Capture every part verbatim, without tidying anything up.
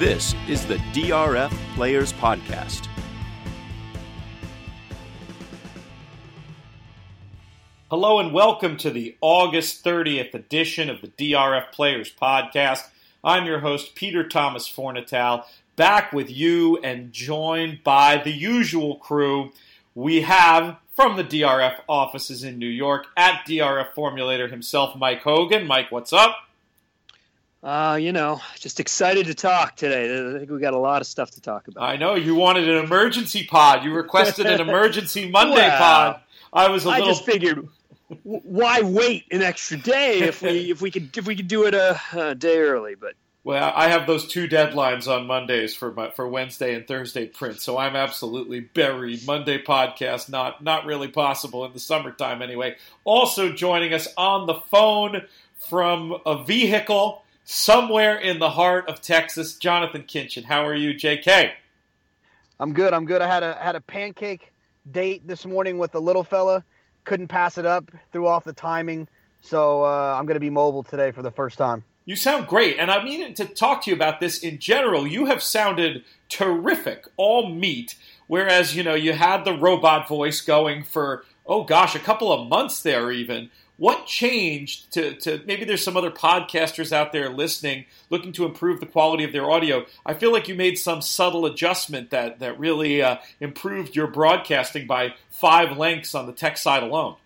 This is the D R F Players Podcast. Hello and welcome to the August thirtieth edition of the D R F Players Podcast. I'm your host, Peter Thomas Fornatale, back with you and joined by the usual crew we have from the D R F offices in New York, at D R F Formulator himself, Mike Hogan. Mike, what's up? Uh, you know, just excited to talk today. I think we got a lot of stuff to talk about. I know, you wanted an emergency pod. You requested an emergency Monday well, pod. I was a I little... just figured, why wait an extra day if we if we could if we could do it a, a day early? But well, I have those two deadlines on Mondays for my, for Wednesday and Thursday print, so I'm absolutely buried. Monday podcast, not not really possible in the summertime anyway. Also joining us on the phone from a vehicle somewhere in the heart of Texas, Jonathan Kinchin. How are you, J K? I'm good. I'm good. I had a had a pancake date this morning with the little fella. Couldn't pass it up. Threw off the timing. So uh, I'm going to be mobile today for the first time. You sound great, and I mean to talk to you about this in general. You have sounded terrific, all meat, whereas, you know, you had the robot voice going for, oh gosh, a couple of months there even. What changed to, to maybe there's some other podcasters out there listening, looking to improve the quality of their audio? I feel like you made some subtle adjustment that, that really uh, improved your broadcasting by five lengths on the tech side alone.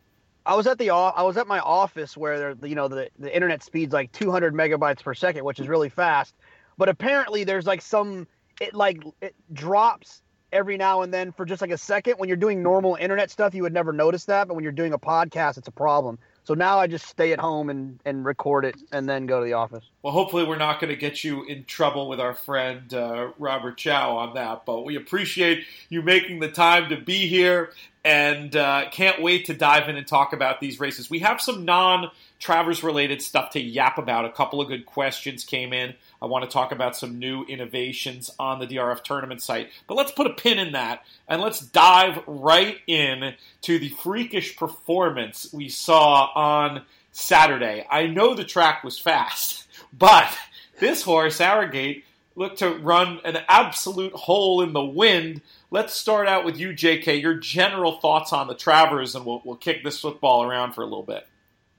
I was at the I was at my office where you know the, the internet speed's like two hundred megabytes per second, which is really fast. But apparently there's like some it like it drops every now and then for just like a second. When you're doing normal internet stuff, you would never notice that, but when you're doing a podcast, it's a problem. So now I just stay at home and, and record it and then go to the office. Well, hopefully we're not going to get you in trouble with our friend uh, Robert Chow on that, but we appreciate you making the time to be here and uh, can't wait to dive in and talk about these races. We have some non-Travers-related stuff to yap about. A couple of good questions came in. I want to talk about some new innovations on the D R F tournament site. But let's put a pin in that, and let's dive right in to the freakish performance we saw on Saturday. I know the track was fast, but this horse, Arrogate, looked to run an absolute hole in the wind. Let's start out with you, J K. Your general thoughts on the Travers, and we'll, we'll kick this football around for a little bit.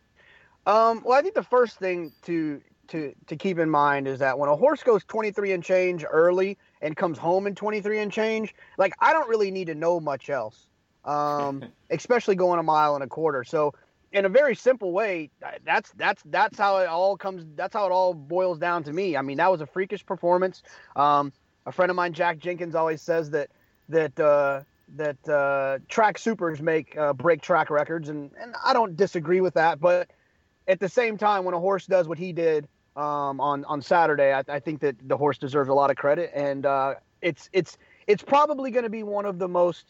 Um, well, I think the first thing to... To, to keep in mind is that when a horse goes twenty-three and change early and comes home in twenty-three and change, like I don't really need to know much else, um, especially going a mile and a quarter. So in a very simple way, that's that's that's how it all comes. That's how it all boils down to me. I mean, that was a freakish performance. Um, a friend of mine, Jack Jenkins, always says that that uh, that uh, track supers make uh, break track records, and and I don't disagree with that. But at the same time, when a horse does what he did um, on on Saturday, I, I think that the horse deserves a lot of credit, and uh, it's it's it's probably going to be one of the most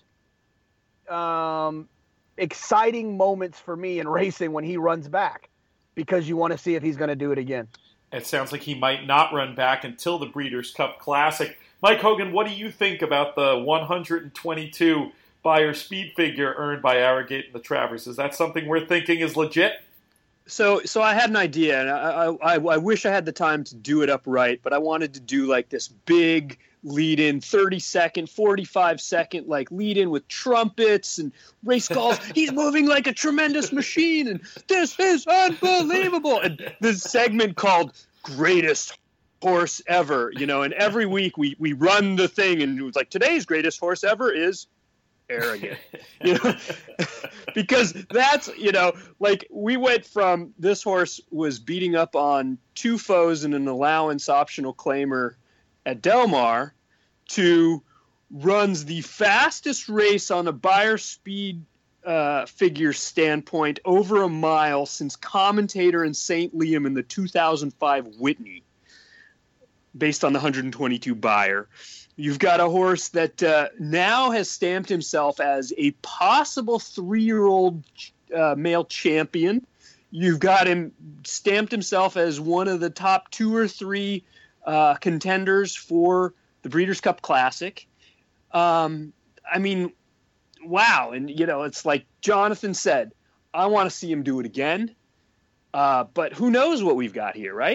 um, exciting moments for me in racing when he runs back, because you want to see if he's going to do it again. It sounds like he might not run back until the Breeders' Cup Classic. Mike Hogan, what do you think about the one hundred twenty-two Beyer speed figure earned by Arrogate and the Travers? Is that something we're thinking is legit? So, so I had an idea, and I, I, I wish I had the time to do it upright, but I wanted to do like this big lead-in, thirty second, forty-five second, like lead-in with trumpets and race calls. He's moving like a tremendous machine, and this is unbelievable. And this segment called "Greatest Horse Ever," you know. And every week we we run the thing, and it was like, today's greatest horse ever is Arrogate, you know, because that's, you know, like we went from this horse was beating up on two foes and an allowance optional claimer at Del Mar to runs the fastest race on a Beyer speed uh, figure standpoint over a mile since Commentator in Saint Liam in the two thousand five Whitney, based on the one hundred twenty-two Beyer. You've got a horse that uh, now has stamped himself as a possible three-year-old uh, male champion. You've got him stamped himself as one of the top two or three uh, contenders for the Breeders' Cup Classic. Um, I mean, wow. And, you know, it's like Jonathan said, I want to see him do it again. Uh, but who knows what we've got here, right?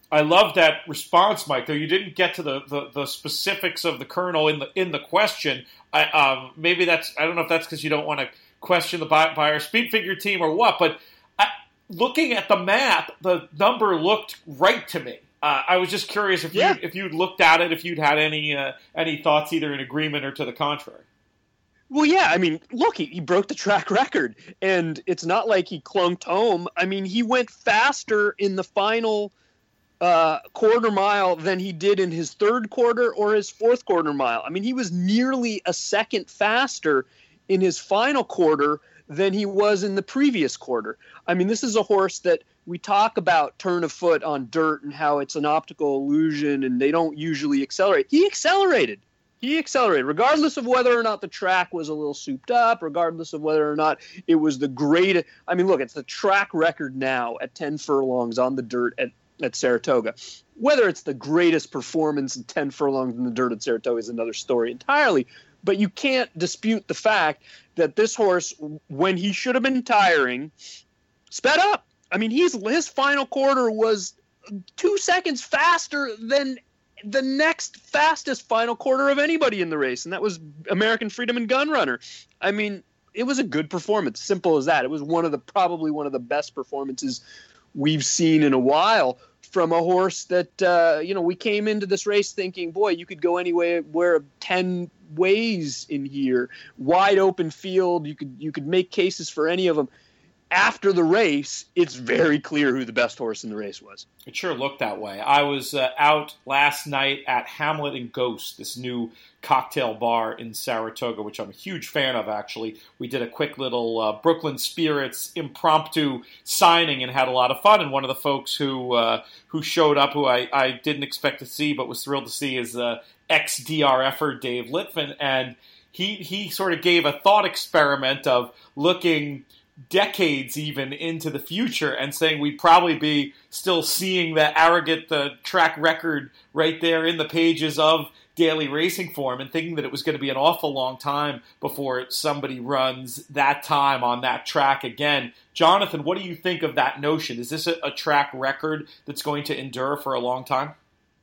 I love that response, Mike. Though you didn't get to the, the, the specifics of the Colonel in the in the question. I, um, maybe that's I don't know if that's because you don't want to question the Beyer speed figure team or what. But I, looking at the map, the number looked right to me. Uh, I was just curious if yeah. you if you'd looked at it, if you'd had any uh, any thoughts either in agreement or to the contrary. Well, yeah, I mean, look, he, he broke the track record, and it's not like he clunked home. I mean, he went faster in the final uh, quarter mile than he did in his third quarter or his fourth quarter mile. I mean, he was nearly a second faster in his final quarter than he was in the previous quarter. I mean, this is a horse that we talk about turn of foot on dirt and how it's an optical illusion and they don't usually accelerate. He accelerated. He accelerated, regardless of whether or not the track was a little souped up, regardless of whether or not it was the great. I mean, look, it's the track record now at ten furlongs on the dirt at, at Saratoga. Whether it's the greatest performance in ten furlongs in the dirt at Saratoga is another story entirely. But you can't dispute the fact that this horse, when he should have been tiring, sped up. I mean, he's his final quarter was two seconds faster than the next fastest final quarter of anybody in the race, and that was American Freedom and Gunrunner. I mean, it was a good performance, simple as that. It was one of the probably one of the best performances we've seen in a while from a horse that, uh, you know, we came into this race thinking, boy, you could go anywhere ten ways in here, wide open field. You could you could make cases for any of them. After the race, it's very clear who the best horse in the race was. It sure looked that way. I was uh, out last night at Hamlet and Ghost, this new cocktail bar in Saratoga, which I'm a huge fan of, actually. We did a quick little uh, Brooklyn Spirits impromptu signing and had a lot of fun. And one of the folks who uh, who showed up, who I, I didn't expect to see but was thrilled to see, is uh, ex-D R F-er Dave Litvin. And he, he sort of gave a thought experiment of looking decades even into the future and saying we'd probably be still seeing that arrogant the track record right there in the pages of Daily Racing Form and thinking that it was going to be an awful long time before somebody runs that time on that track again. Jonathan, what do you think of that notion? Is this a, a track record that's going to endure for a long time?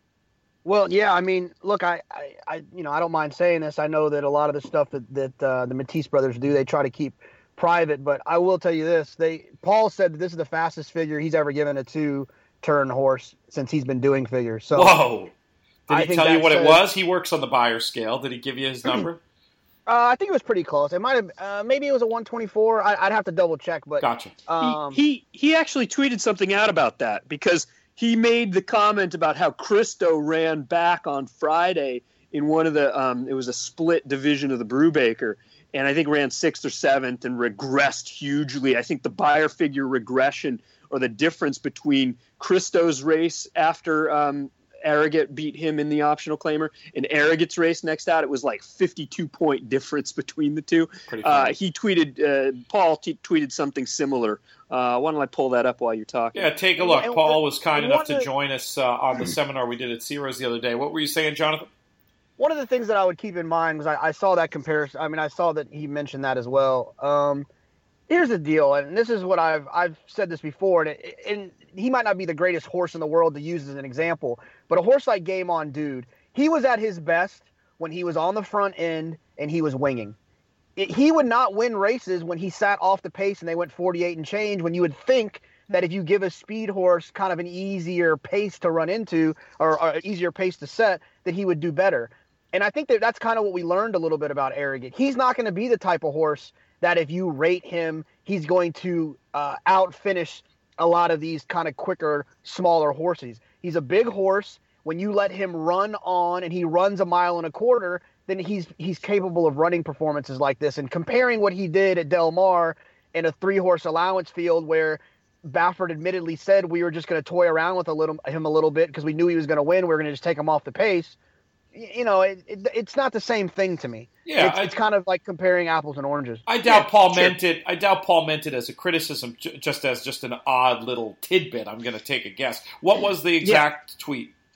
Well, yeah, I mean, look, I, I, I you know, I don't mind saying this. I know that a lot of the stuff that, that uh, the Matisse brothers do, they try to keep private, but I will tell you this: they Paul said that this is the fastest figure he's ever given a two-turn horse since he's been doing figures. So, whoa! Did I he tell you what says, it was? He works on the Beyer scale. Did he give you his number? uh, I think it was pretty close. It might have, uh, maybe it was a one twenty-four. I, I'd have to double check, but gotcha. Um, he, he he actually tweeted something out about that because he made the comment about how Christo ran back on Friday in one of the um, it was a split division of the Brubaker. And I think ran sixth or seventh and regressed hugely. I think the Beyer figure regression or the difference between Christo's race after um, Arrogate beat him in the optional claimer and Arrogate's race next out, it was like fifty-two point difference between the two. Uh, he tweeted, uh, Paul t- tweeted something similar. Uh, why don't I pull that up while you're talking? Yeah, take a look. And, Paul was kind enough to the, join us uh, on the seminar we did at Ciro's the other day. What were you saying, Jonathan? One of the things that I would keep in mind was I, I saw that comparison. I mean, I saw that he mentioned that as well. Um, here's the deal, and this is what I've I've said this before, and, it, and he might not be the greatest horse in the world to use as an example, but a horse like Game On Dude, he was at his best when he was on the front end and he was winging. It, he would not win races when he sat off the pace and they went forty-eight and change, when you would think that if you give a speed horse kind of an easier pace to run into or, or an easier pace to set, that he would do better. And I think that that's kind of what we learned a little bit about Arrogate. He's not going to be the type of horse that if you rate him, he's going to uh, out-finish a lot of these kind of quicker, smaller horses. He's a big horse. When you let him run on and he runs a mile and a quarter, then he's he's capable of running performances like this. And comparing what he did at Del Mar in a three-horse allowance field where Baffert admittedly said we were just going to toy around with a little, him a little bit because we knew he was going to win. We were going to just take him off the pace. You know, it, it, it's not the same thing to me. Yeah, it's, I, it's kind of like comparing apples and oranges. I doubt yeah, Paul sure. meant it. I doubt Paul meant it as a criticism, j- just as just an odd little tidbit. I'm going to take a guess. What was the exact yeah. tweet?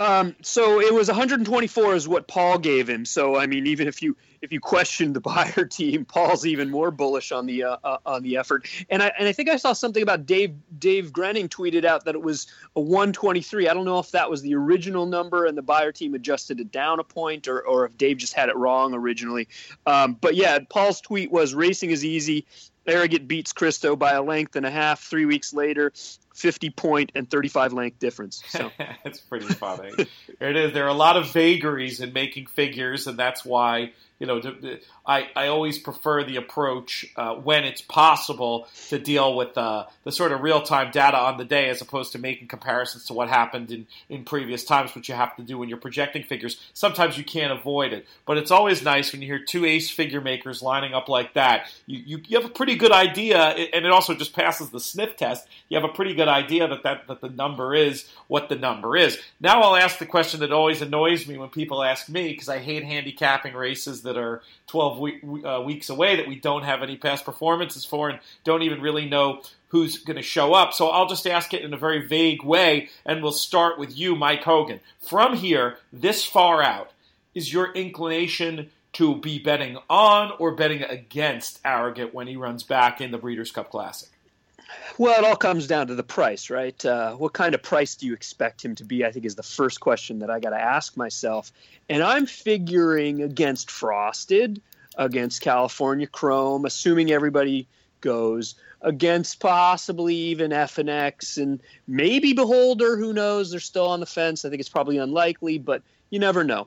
Um, so it was one twenty-four is what Paul gave him. So I mean, even if you if you question the Beyer team, Paul's even more bullish on the uh, uh, on the effort. And I and I think I saw something about Dave Dave Grenning tweeted out that it was a one twenty-three. I don't know if that was the original number and the Beyer team adjusted it down a point, or or if Dave just had it wrong originally. Um, but yeah, Paul's tweet was racing is easy. Arrogant beats Christo by a length and a half. Three weeks later, fifty point and thirty-five length difference. So it's pretty funny. There it is. There are a lot of vagaries in making figures, and that's why you know I, I always prefer the approach uh, when it's possible to deal with uh, the sort of real time data on the day, as opposed to making comparisons to what happened in, in previous times, which you have to do when you're projecting figures. Sometimes you can't avoid it, but it's always nice when you hear two ace figure makers lining up like that. You you, you have a pretty good idea, and it also just passes the sniff test. You have a pretty good idea that, that, that the number is what the number is. Now I'll ask the question that always annoys me when people ask me, because I hate handicapping races that are twelve week, uh, weeks away that we don't have any past performances for and don't even really know who's going to show up. So I'll just ask it in a very vague way, and we'll start with you, Mike Hogan. From here, this far out, is your inclination to be betting on or betting against Arrogant when he runs back in the Breeders' Cup Classic? Well, it all comes down to the price, right? Uh, what kind of price do you expect him to be, I think, is the first question that I got to ask myself. And I'm figuring against Frosted, against California Chrome, assuming everybody goes, against possibly even F N X and maybe Beholder. Who knows? They're still on the fence. I think it's probably unlikely, but you never know.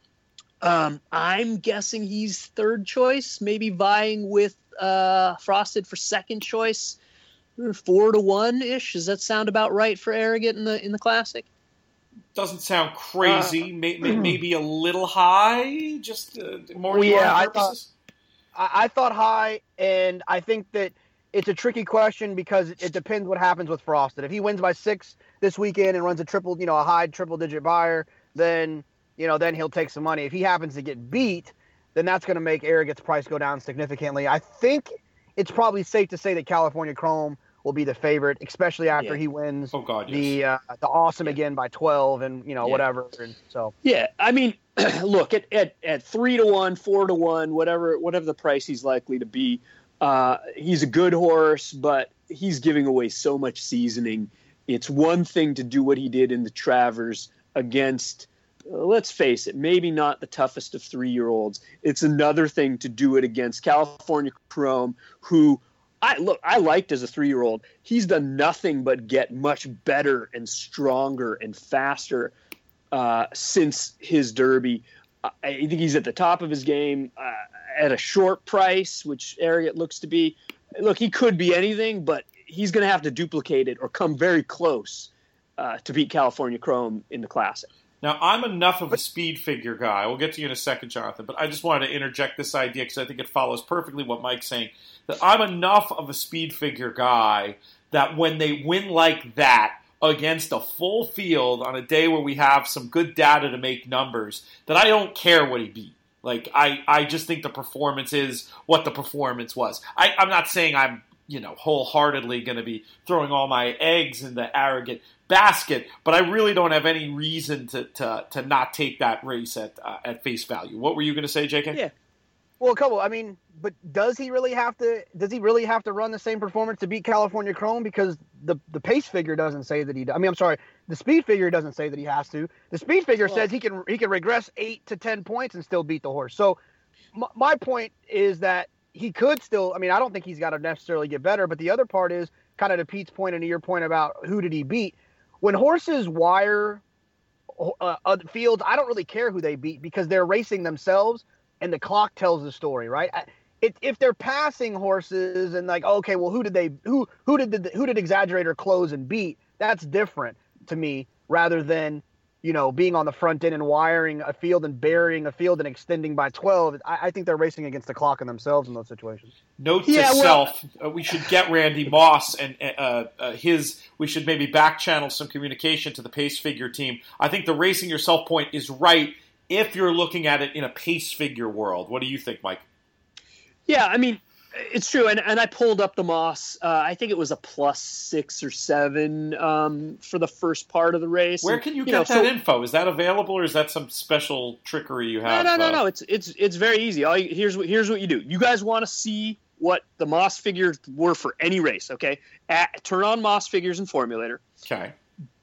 Um, I'm guessing he's third choice, maybe vying with uh, Frosted for second choice. Four to one ish. Does that sound about right for Arrogant in the in the Classic? Doesn't sound crazy. Uh, may, may, maybe a little high. Just uh, more. Well, yeah, I purposes. thought I, I thought high, and I think that it's a tricky question because it, it depends what happens with Frosted. If he wins by six this weekend and runs a triple, you know, a high triple digit Beyer, then you know, then he'll take some money. If he happens to get beat, then that's going to make Arrogant's price go down significantly. I think it's probably safe to say that California Chrome will be the favorite, especially after yeah. he wins oh God, yes. the uh, the awesome yeah. again by twelve and you know yeah. whatever. And so yeah, I mean, look at, at at three to one, four to one, whatever whatever the price he's likely to be. Uh, he's a good horse, but he's giving away so much seasoning. It's one thing to do what he did in the Travers against. Let's face it, maybe not the toughest of three-year-olds. It's another thing to do it against California Chrome, who I look I liked as a three-year-old. He's done nothing but get much better and stronger and faster uh, since his Derby. I think he's at the top of his game uh, at a short price, which Arrogant looks to be. Look, he could be anything, but he's going to have to duplicate it or come very close uh, to beat California Chrome in the Classic. Now, I'm enough of a speed figure guy. We'll get to you in a second, Jonathan, but I just wanted to interject this idea because I think it follows perfectly what Mike's saying, that I'm enough of a speed figure guy that when they win like that against a full field on a day where we have some good data to make numbers, that I don't care what he beat. Like, I, I just think the performance is what the performance was. I, I'm not saying I'm, you know, wholeheartedly going to be throwing all my eggs in the Arrogant basket, but I really don't have any reason to to, to not take that race at uh, at face value. What were you going to say, J K? Yeah. Well, a couple. I mean, but does he really have to? Does he really have to run the same performance to beat California Chrome? Because the the pace figure doesn't say that he. I mean, I'm sorry. The speed figure doesn't say that he has to. The speed figure well, says he can he can regress eight to ten points and still beat the horse. So, m- my point is that he could still. I mean, I don't think he's got to necessarily get better. But the other part is kind of to Pete's point and to your point about who did he beat. When horses wire uh, other fields, I don't really care who they beat because they're racing themselves and the clock tells the story, right? It, if they're passing horses and like, okay, well, who did they, who, who did, the, who did Exaggerator close and beat? That's different to me rather than, you know, being on the front end and wiring a field and burying a field and extending by twelve. I, I think they're racing against the clock and themselves in those situations. Note to yeah, well, self, uh, we should get Randy Moss and uh, uh, his, we should maybe back channel some communication to the pace figure team. I think the racing yourself point is right if you're looking at it in a pace figure world. What do you think, Mike? Yeah, I mean, It's true, and, and I pulled up the Moss. Uh, I think it was a plus six or seven um, for the first part of the race. Where and, can you, you get know, that so, info? Is that available, or is that some special trickery you have? No, no, no, uh, no. It's it's it's very easy. All you, here's what here's what you do. You guys want to see what the Moss figures were for any race? Okay, At, turn on Moss figures and Formulator. Okay.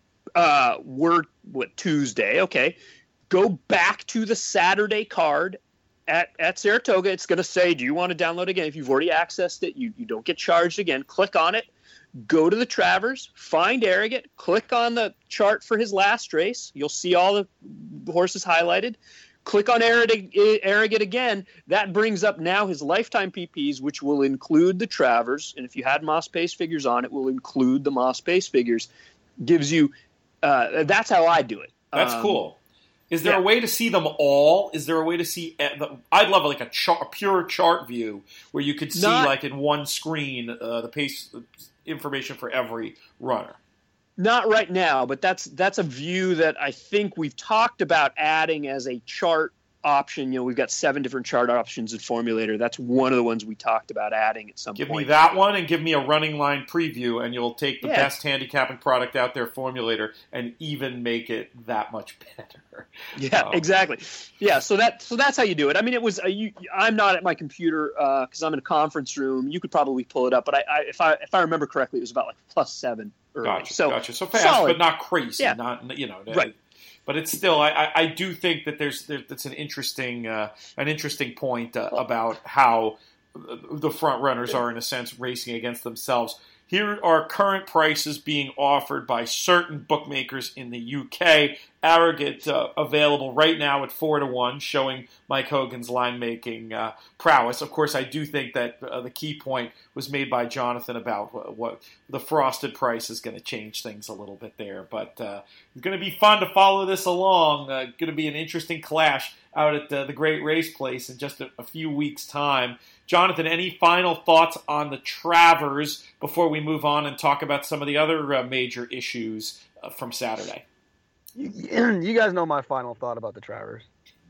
Uh, we're what Tuesday? Okay, go back to the Saturday card. At, at Saratoga, it's going to say, do you want to download again? If you've already accessed it, you, you don't get charged again. Click on it. Go to the Travers. Find Arrogate. Click on the chart for his last race. You'll see all the horses highlighted. Click on Arrogate, Arrogate again. That brings up now his lifetime P Ps, which will include the Travers. And if you had Moss Pace figures on, it will include the Moss Pace figures. Gives you uh, – that's how I do it. That's um, cool. Is there yeah. a way to see them all? Is there a way to see? The, I'd love like a, chart, a pure chart view where you could see, Not, like in one screen, uh, the pace information for every runner. Not right now, but that's that's a view that I think we've talked about adding as a chart option. You know, we've got seven different chart options in Formulator. That's one of the ones we talked about adding at some give point. Give me that one and give me a running line preview, and you'll take the yeah. best handicapping product out there, Formulator, and even make it that much better. Yeah, um, exactly. Yeah, so that so that's how you do it. I mean, it was. Uh, you, I'm not at my computer because uh, I'm in a conference room. You could probably pull it up, but I, I, if I if I remember correctly, it was about like plus seven. Early. Gotcha. So gotcha. So fast, solid. but not crazy. Yeah. Not you know. Right. But it's still, I, I, I do think that there's, there, that's an interesting, uh, an interesting point uh, about how the front runners are, in a sense, racing against themselves. Here are current prices being offered by certain bookmakers in the U K. Arrogate uh, available right now at four to one, showing Mike Hogan's line-making uh, prowess. Of course, I do think that uh, the key point was made by Jonathan about what, what the frosted price is going to change things a little bit there. But uh, it's going to be fun to follow this along. Uh, going to be an interesting clash out at uh, the Great Race Place in just a, a few weeks' time. Jonathan, any final thoughts on the Travers before we move on and talk about some of the other uh, major issues uh, from Saturday? You, you guys know my final thought about the Travers.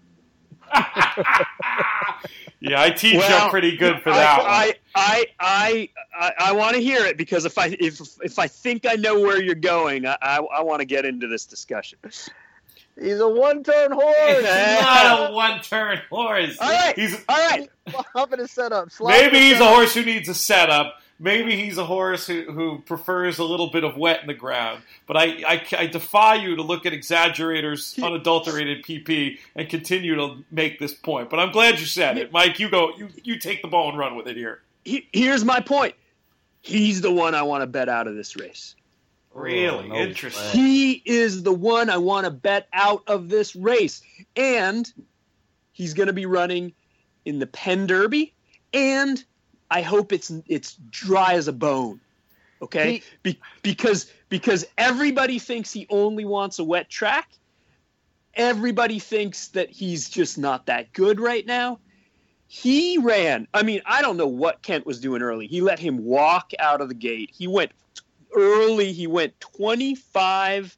Yeah, I teach well, you pretty good for that. I, one. I, I, I, I, I want to hear it because if I if if I think I know where you're going, I, I, I want to get into this discussion. He's a one-turn horse. He's not a one-turn horse. All right, he's all right. Up in a setup. Maybe he's setup. a horse who needs a setup. Maybe he's a horse who, who prefers a little bit of wet in the ground. But I, I, I defy you to look at Exaggerator's unadulterated P P and continue to make this point. But I'm glad you said it. Mike, you go. You, you take the ball and run with it here. Here's my point. He's the one I want to bet out of this race. Really? Oh, no Interesting. way. He is the one I want to bet out of this race. And he's going to be running in the Penn Derby, and I hope it's it's dry as a bone, okay? He, Be, because because everybody thinks he only wants a wet track. Everybody thinks that he's just not that good right now. He ran. I mean, I don't know what Kent was doing early. He let him walk out of the gate. He went early. He went twenty-five.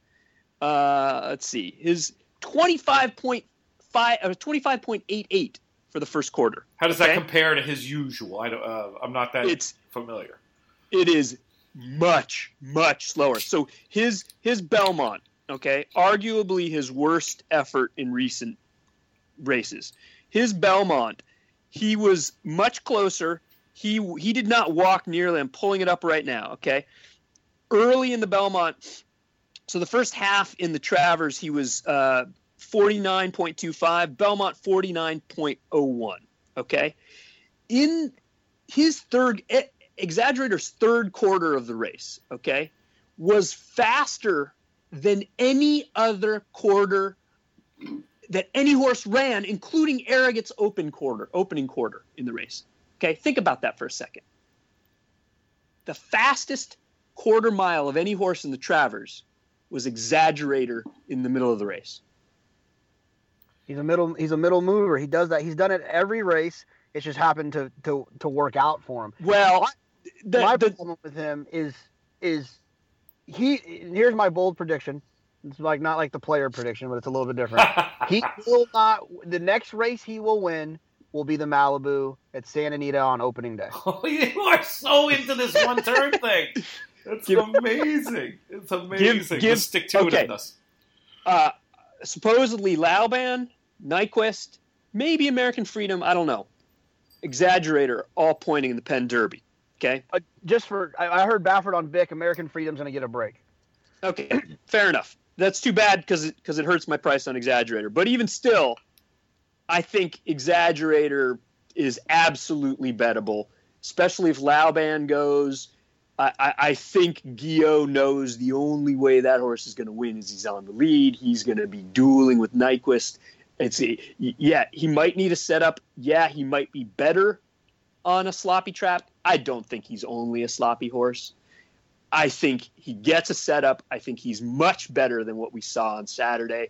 Uh, let's see, his twenty-five point five or twenty-five point eight eight. For the first quarter. How does okay? that compare to his usual? I don't, uh, I'm not that it's, familiar. It is much, much slower. So his his Belmont, okay, arguably his worst effort in recent races. His Belmont, he was much closer. He he did not walk nearly. I'm pulling it up right now, okay? Early in the Belmont, so the first half in the Travers, he was uh, forty-nine point two five, Belmont forty-nine point oh one, okay? In his third, Exaggerator's third quarter of the race, okay, was faster than any other quarter that any horse ran, including Arrogate's open quarter, opening quarter in the race. Okay, think about that for a second. The fastest quarter mile of any horse in the Travers was Exaggerator in the middle of the race. He's a middle. He's a middle mover. He does that. He's done it every race. It's just happened to to, to work out for him. Well, my, the, my the, problem with him is is he. Here's my bold prediction. It's like not like the player prediction, but it's a little bit different. He will not. The next race he will win will be the Malibu at Santa Anita on opening day. Oh, you are so into this one turn thing. It's give, amazing. It's amazing. Give, give, the stick-to-itiveness. Okay. Uh, supposedly Laubin, Nyquist, maybe American Freedom, I don't know. Exaggerator, all pointing in the Penn Derby. Okay? Uh, just for, I, I heard Baffert on Vic, American Freedom's going to get a break. Okay, fair enough. That's too bad because it, cause it hurts my price on Exaggerator. But even still, I think Exaggerator is absolutely bettable, especially if Laubin goes. I, I, I think Guillot knows the only way that horse is going to win is he's on the lead. He's going to be dueling with Nyquist. It's a, yeah, he might need a setup. Yeah, he might be better on a sloppy trap. I don't think he's only a sloppy horse. I think he gets a setup. I think he's much better than what we saw on Saturday.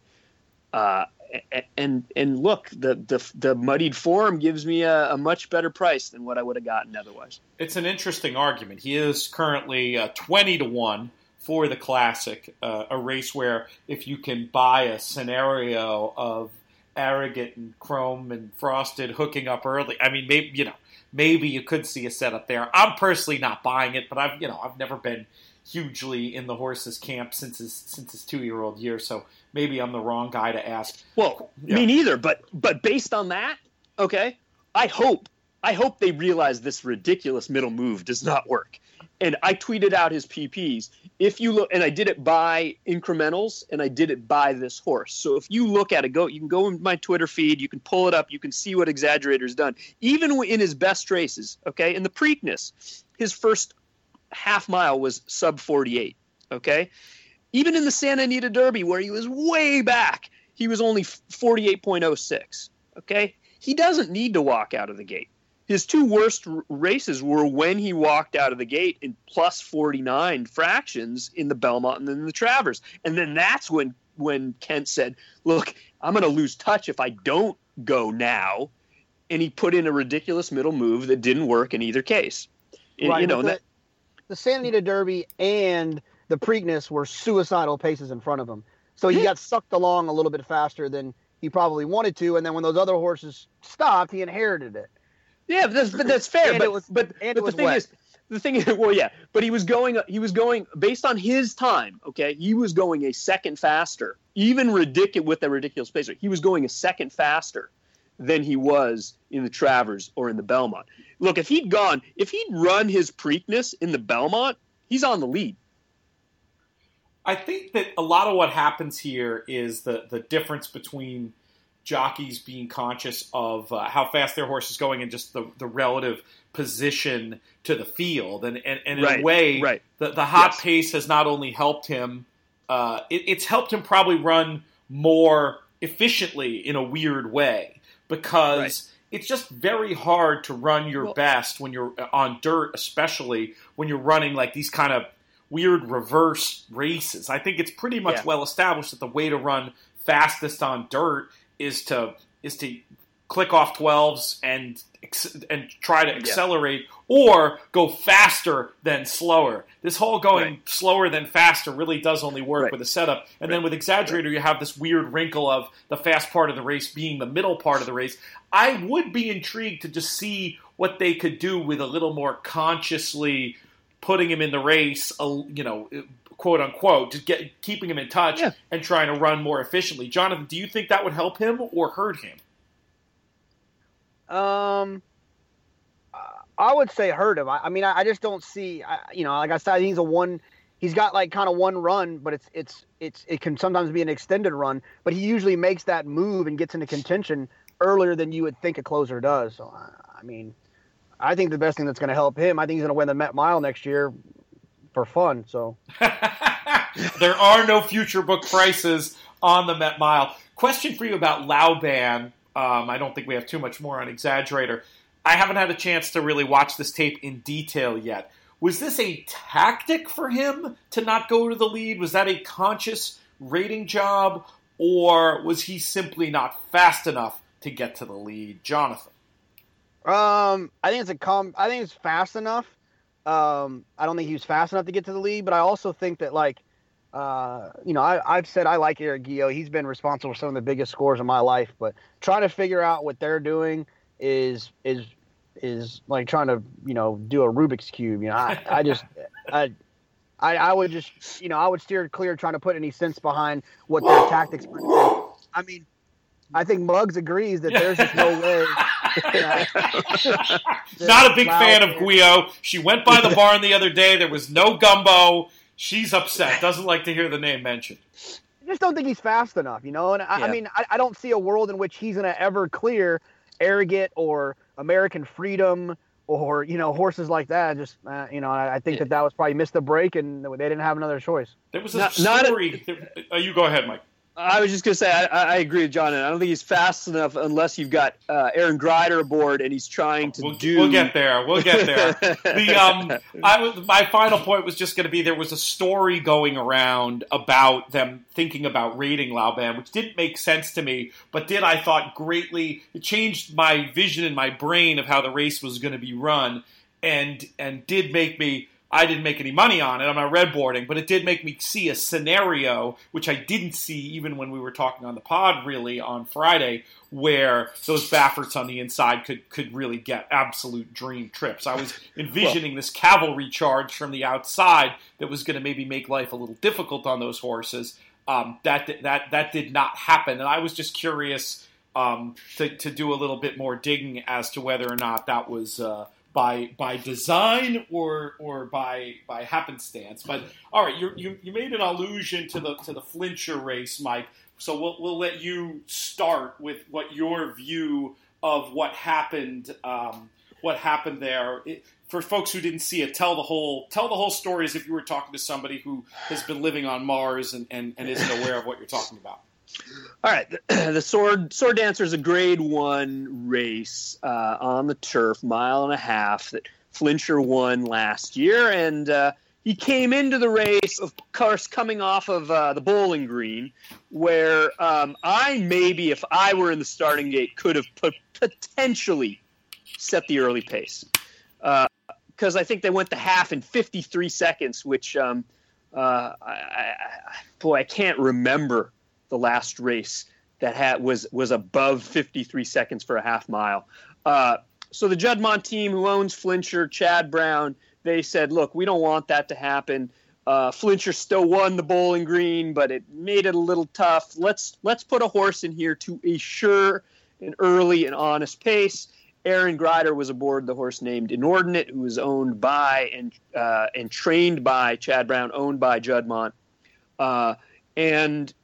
Uh, and and look, the, the the muddied form gives me a, a much better price than what I would have gotten otherwise. It's an interesting argument. He is currently uh, twenty to one for the Classic, uh, a race where if you can buy a scenario of Arrogant and Chrome and Frosted hooking up early, I mean, maybe you know, maybe you could see a setup there. I'm personally not buying it, but I've you know I've never been hugely in the horse's camp since his since his two year old year, so maybe I'm the wrong guy to ask. Well, yeah. Me neither, but but based on that, okay, I hope I hope they realize this ridiculous middle move does not work. And I tweeted out his P Ps. If you look, and I did it by incrementals, and I did it by this horse. So if you look at it, go you can go in my Twitter feed, you can pull it up, you can see what Exaggerator's done. Even in his best races, okay, in the Preakness, his first half mile was sub forty-eight, okay? Even in the Santa Anita Derby, where he was way back, he was only forty-eight point oh six, okay? He doesn't need to walk out of the gate. His two worst r- races were when he walked out of the gate in plus forty-nine fractions in the Belmont and then the Travers. And then that's when, when Kent said, look, I'm going to lose touch if I don't go now. And he put in a ridiculous middle move that didn't work in either case. Right, you know, the, that, the Santa Anita Derby and the Preakness were suicidal paces in front of him. So he yeah. got sucked along a little bit faster than he probably wanted to. And then when those other horses stopped, he inherited it. Yeah, but that's, but that's fair. and but, it was, but, and but it was the thing wet. is, the thing is, well, yeah, but he was going, he was going based on his time. Okay. He was going a second faster, even ridiculous with the ridiculous pacer. He was going a second faster than he was in the Travers or in the Belmont. Look, if he'd gone, if he'd run his Preakness in the Belmont, he's on the lead. I think that a lot of what happens here is the, the difference between jockeys being conscious of uh, how fast their horse is going and just the, the relative position to the field. And, and, and in right, a way, right. the, the hot yes. pace has not only helped him, uh, it, it's helped him probably run more efficiently in a weird way because right. it's just very hard to run your well, best when you're on dirt, especially when you're running like these kind of weird reverse races. I think it's pretty much yeah. well established that the way to run fastest on dirt is to is to click off twelves and and try to accelerate yeah. or go faster than slower. This whole going right. slower than faster really does only work right. with a setup. And right. then with Exaggerator, right. you have this weird wrinkle of the fast part of the race being the middle part of the race. I would be intrigued to just see what they could do with a little more consciously putting him in the race, you know, quote unquote, just get keeping him in touch yeah. and trying to run more efficiently. Jonathan, do you think that would help him or hurt him? Um, I would say hurt him. I, I mean, I, I just don't see. I, you know, like I said, he's a one. He's got like kind of one run, but it's it's it's it can sometimes be an extended run. But he usually makes that move and gets into contention earlier than you would think a closer does. So I mean, I think the best thing that's going to help him. I think he's going to win the Met Mile next year for fun. So there are no future book prices on the Met Mile. Question for you about Laubin. Um, I don't think we have too much more on Exaggerator. I haven't had a chance to really watch this tape in detail yet. Was this a tactic for him to not go to the lead? Was that a conscious rating job? Or was he simply not fast enough to get to the lead? Jonathan? Um, I think it's a com- I think it's fast enough. Um, I don't think he was fast enough to get to the lead, but I also think that, like, uh, you know, I, I've said I like Eric Guillot. He's been responsible for some of the biggest scores of my life, but trying to figure out what they're doing is is is like trying to, you know, do a Rubik's Cube. You know, I, I just I, I I would just, you know, I would steer clear trying to put any sense behind what their tactics might be. I mean, I think Muggs agrees that there's just no way. Not a big fan of Guio. She went by the barn the other day. There was no gumbo. She's upset. Doesn't like to hear the name mentioned. I just don't think he's fast enough, you know? And I, yeah. I mean, I, I don't see a world in which he's going to ever clear Arrogant or American Freedom or, you know, horses like that. Just, uh, you know, I, I think yeah. that that was probably missed the break and they didn't have another choice. There was a not, story. Not a, oh, you go ahead, Mike. I was just going to say, I, I agree with John, and I don't think he's fast enough unless you've got uh, Aaron Greider aboard and he's trying to we'll, do... We'll get there. We'll get there. the um, I was, my final point was just going to be there was a story going around about them thinking about raiding Laubin, which didn't make sense to me, but did, I thought, greatly... It changed my vision in my brain of how the race was going to be run, and and did make me... I didn't make any money on it. I'm not redboarding, but it did make me see a scenario, which I didn't see even when we were talking on the pod really on Friday, where those Bafferts on the inside could, could really get absolute dream trips. I was envisioning well, this cavalry charge from the outside that was going to maybe make life a little difficult on those horses. Um, that that that did not happen, and I was just curious um, to to do a little bit more digging as to whether or not that was. Uh, By by design or or by by happenstance, but all right, you you you made an allusion to the to the Flincher race, Mike. So we'll we'll let you start with what your view of what happened um, what happened there. It, for folks who didn't see it, tell the whole tell the whole story as if you were talking to somebody who has been living on Mars and, and, and isn't aware of what you're talking about. All right, the, the sword sword dancer is a grade one race uh, on the turf, mile and a half that Flincher won last year, and uh, he came into the race, of course, coming off of uh, the Bowling Green, where um, I maybe, if I were in the starting gate, could have put, potentially set the early pace, because uh, I think they went the half in fifty-three seconds, which um, uh, I, I, boy, I can't remember. The last race that had was was above fifty-three seconds for a half mile. Uh, so the Juddmonte team, who owns Flincher, Chad Brown, they said, "Look, we don't want that to happen. Uh, Flincher still won the Bowling Green, but it made it a little tough. Let's let's put a horse in here to assure an early and honest pace." Aaron Greider was aboard the horse named Inordinate, who was owned by and uh, and trained by Chad Brown, owned by Juddmonte, uh, and.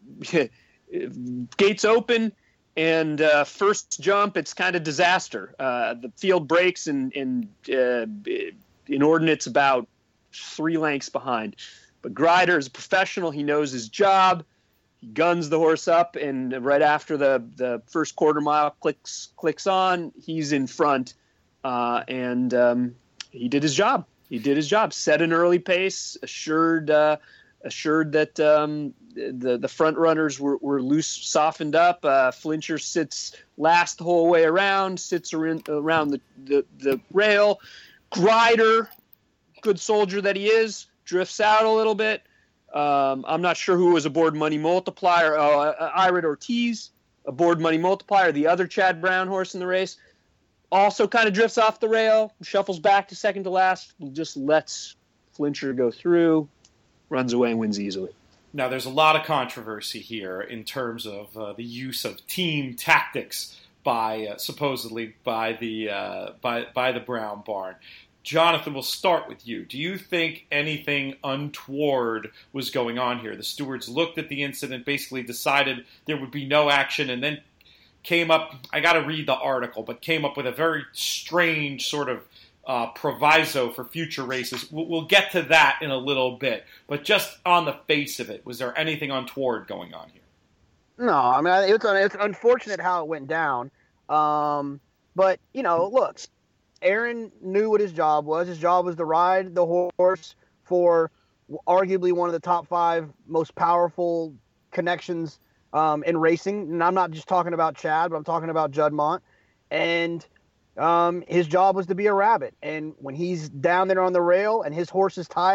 Gates open and uh, first jump, it's kind of disaster. Uh, the field breaks and, and uh, Inordinate's about three lengths behind. But Greider is a professional. He knows his job. He guns the horse up, and right after the, the first quarter mile clicks clicks on, he's in front. Uh, and um, he did his job. He did his job. Set an early pace, assured uh, assured that um, the the front runners were, were loose, softened up. Uh, Flincher sits last the whole way around, sits around, around the, the, the rail. Greider, good soldier that he is, drifts out a little bit. Um, I'm not sure who was aboard Money Multiplier. Oh, uh, Irid Ortiz aboard Money Multiplier, the other Chad Brown horse in the race. Also kind of drifts off the rail, shuffles back to second to last, just lets Flincher go through, runs away and wins easily. Now, there's a lot of controversy here in terms of uh, the use of team tactics by uh, supposedly by the uh, by by the Brown Barn. Jonathan, we'll start with you. Do you think anything untoward was going on here? The stewards looked at the incident, basically decided there would be no action, and then came up, I got to read the article, but came up with a very strange sort of uh, proviso for future races. We'll, we'll get to that in a little bit, but just on the face of it, was there anything untoward going on here? No, I mean, it's, it's unfortunate how it went down, um, but, you know, look, Aaron knew what his job was. His job was to ride the horse for arguably one of the top five most powerful connections um, in racing. And I'm not just talking about Chad, but I'm talking about Juddmonte. And um, his job was to be a rabbit. And when he's down there on the rail and his horse is tiring,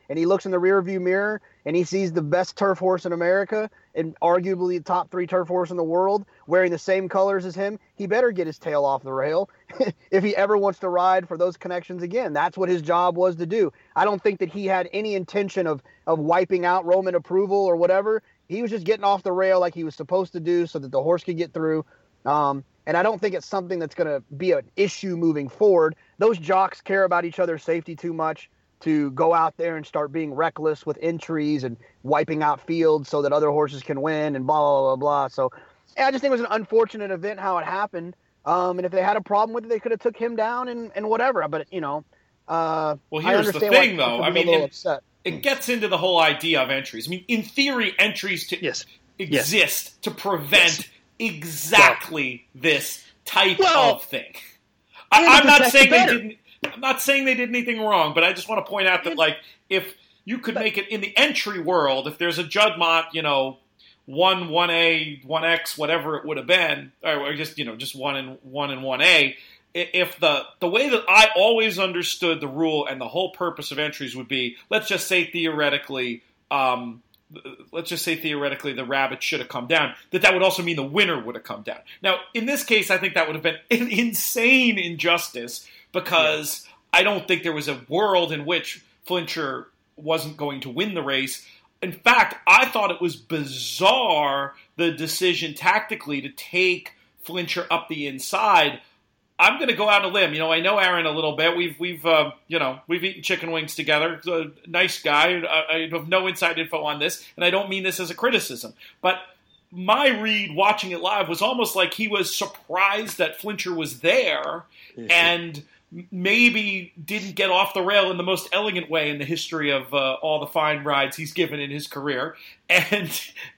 and he looks in the rearview mirror and he sees the best turf horse in America and arguably the top three turf horse in the world wearing the same colors as him, he better get his tail off the rail if he ever wants to ride for those connections again. That's what his job was to do. I don't think that he had any intention of of wiping out Roman approval or whatever. He was just getting off the rail like he was supposed to do so that the horse could get through. Um, and I don't think it's something that's going to be an issue moving forward. Those jocks care about each other's safety too much to go out there and start being reckless with entries and wiping out fields so that other horses can win and blah, blah, blah, blah. So yeah, I just think it was an unfortunate event how it happened. Um, and if they had a problem with it, they could have took him down and, and whatever. But, you know, uh, well, I here's the understand thing, why though. I people mean, are a little it, upset. it gets into the whole idea of entries. I mean, in theory, entries to Yes. exist Yes. to prevent Yes. exactly well, this type well, of thing. I, and I'm not protect saying the they better. didn't. I'm not saying they did anything wrong, but I just want to point out that, And- like, if you could make it in the entry world, if there's a Juddmonte, you know, one, one A, one X, whatever it would have been, or just, you know, just one and one and one A. If the the way that I always understood the rule and the whole purpose of entries would be, let's just say theoretically, um, let's just say theoretically the rabbit should have come down, that that would also mean the winner would have come down. Now, in this case, I think that would have been an insane injustice because yeah. I don't think there was a world in which Flincher wasn't going to win the race. In fact, I thought it was bizarre, the decision tactically to take Flincher up the inside. I'm going to go out on a limb. You know, I know Aaron a little bit. We've, we've, uh, you know, we've eaten chicken wings together. He's a nice guy. I, I have no inside info on this, and I don't mean this as a criticism. But my read watching it live was almost like he was surprised that Flincher was there mm-hmm. and maybe didn't get off the rail in the most elegant way in the history of uh, all the fine rides he's given in his career. And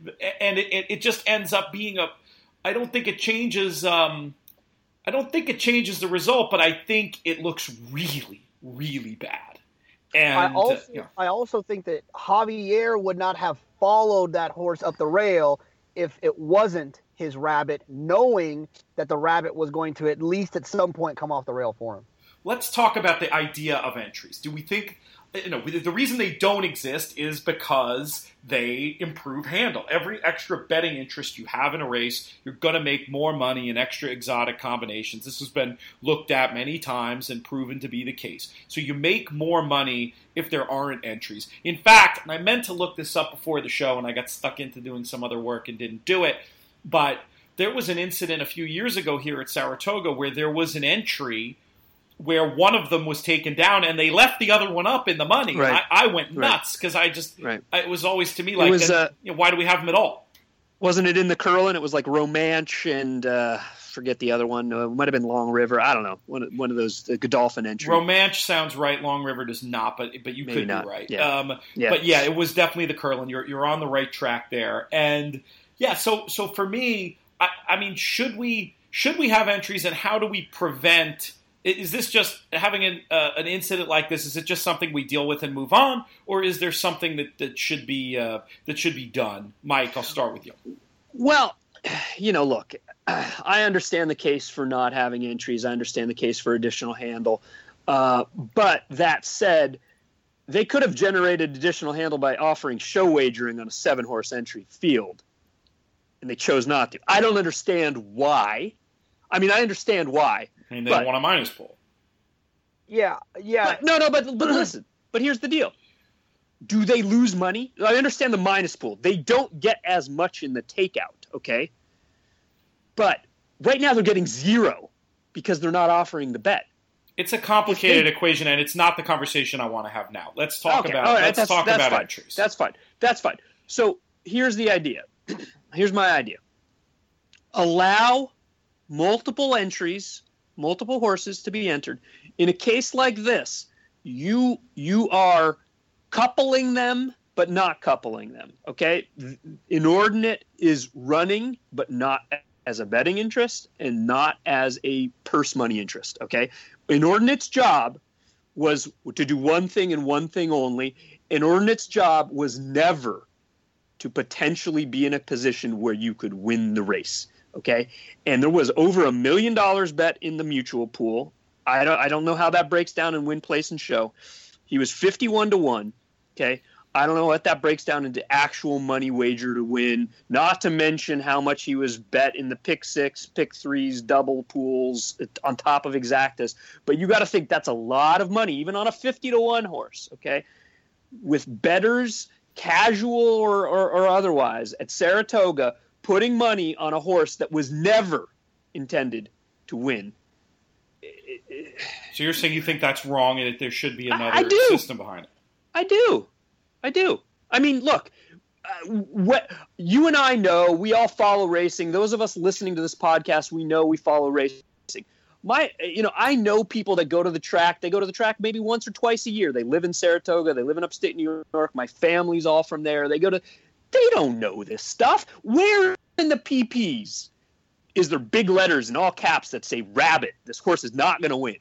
and it, it just ends up being a – I don't think it changes um, – I don't think it changes the result, but I think it looks really, really bad. And I also, uh, you know. I also think that Javier would not have followed that horse up the rail if it wasn't his rabbit, knowing that the rabbit was going to at least at some point come off the rail for him. Let's talk about the idea of entries. Do we think, you know, the reason they don't exist is because they improve handle. Every extra betting interest you have in a race, you're going to make more money in extra exotic combinations. This has been looked at many times and proven to be the case. So you make more money if there aren't entries. In fact, and I meant to look this up before the show and I got stuck into doing some other work and didn't do it, but there was an incident a few years ago here at Saratoga where there was an entry where one of them was taken down and they left the other one up in the money. Right. I, I went nuts because I just, right. I, it was always to me like, was, then, uh, you know, why do we have them at all? Wasn't it in the Curlin? It was like Romanche and uh, forget the other one. Uh, it might have been Long River. I don't know. One of, one of those, the Godolphin entry. Romanche sounds right. Long River does not, but but you Maybe could not. be right. Yeah. Um, yeah. But yeah, it was definitely the Curlin. You're you're on the right track there. And yeah, so so for me, I, I mean, should we should we have entries, and how do we prevent? Is this just having an uh, an incident like this? Is it just something we deal with and move on, or is there something that, that should be uh, that should be done? Mike, I'll start with you. Well, you know, look, I understand the case for not having entries. I understand the case for additional handle. Uh, but that said, they could have generated additional handle by offering show wagering on a seven-horse entry field, and they chose not to. I don't understand why. I mean, I understand why. And they but, don't want a minus pool. Yeah, yeah. But, no, no, but but listen. But here's the deal. Do they lose money? I understand the minus pool. They don't get as much in the takeout, okay? But right now they're getting zero because they're not offering the bet. It's a complicated they, equation, and it's not the conversation I want to have now. Let's talk okay, about all right, let's that's, talk that's about fine. entries. That's fine. That's fine. So here's the idea. Here's my idea. Allow multiple entries, multiple horses to be entered. In a case like this, you you are coupling them but not coupling them, okay? Inordinate is running but not as a betting interest and not as a purse money interest, okay? Inordinate's job was to do one thing and one thing only. Inordinate's job was never to potentially be in a position where you could win the race. Okay, and there was over a million dollars bet in the mutual pool. I don't, I don't know how that breaks down in win, place, and show. He was fifty-one to one. Okay. I don't know what that breaks down into actual money wager to win, not to mention how much he was bet in the pick six, pick threes, double pools on top of exactas. But you got to think that's a lot of money, even on a fifty to one horse, okay? With bettors, casual or, or, or otherwise, at Saratoga, putting money on a horse that was never intended to win. So you're saying you think that's wrong and that there should be another I, I do. system behind it? I do. I do. I mean, look, uh, what you and I know, we all follow racing. Those of us listening to this podcast, we know we follow racing. My, you know, I know people that go to the track. They go to the track maybe once or twice a year. They live in Saratoga. They live in upstate New York. My family's all from there. They go to, they don't know this stuff. Where in the P Ps is there big letters in all caps that say rabbit? This horse is not going to win.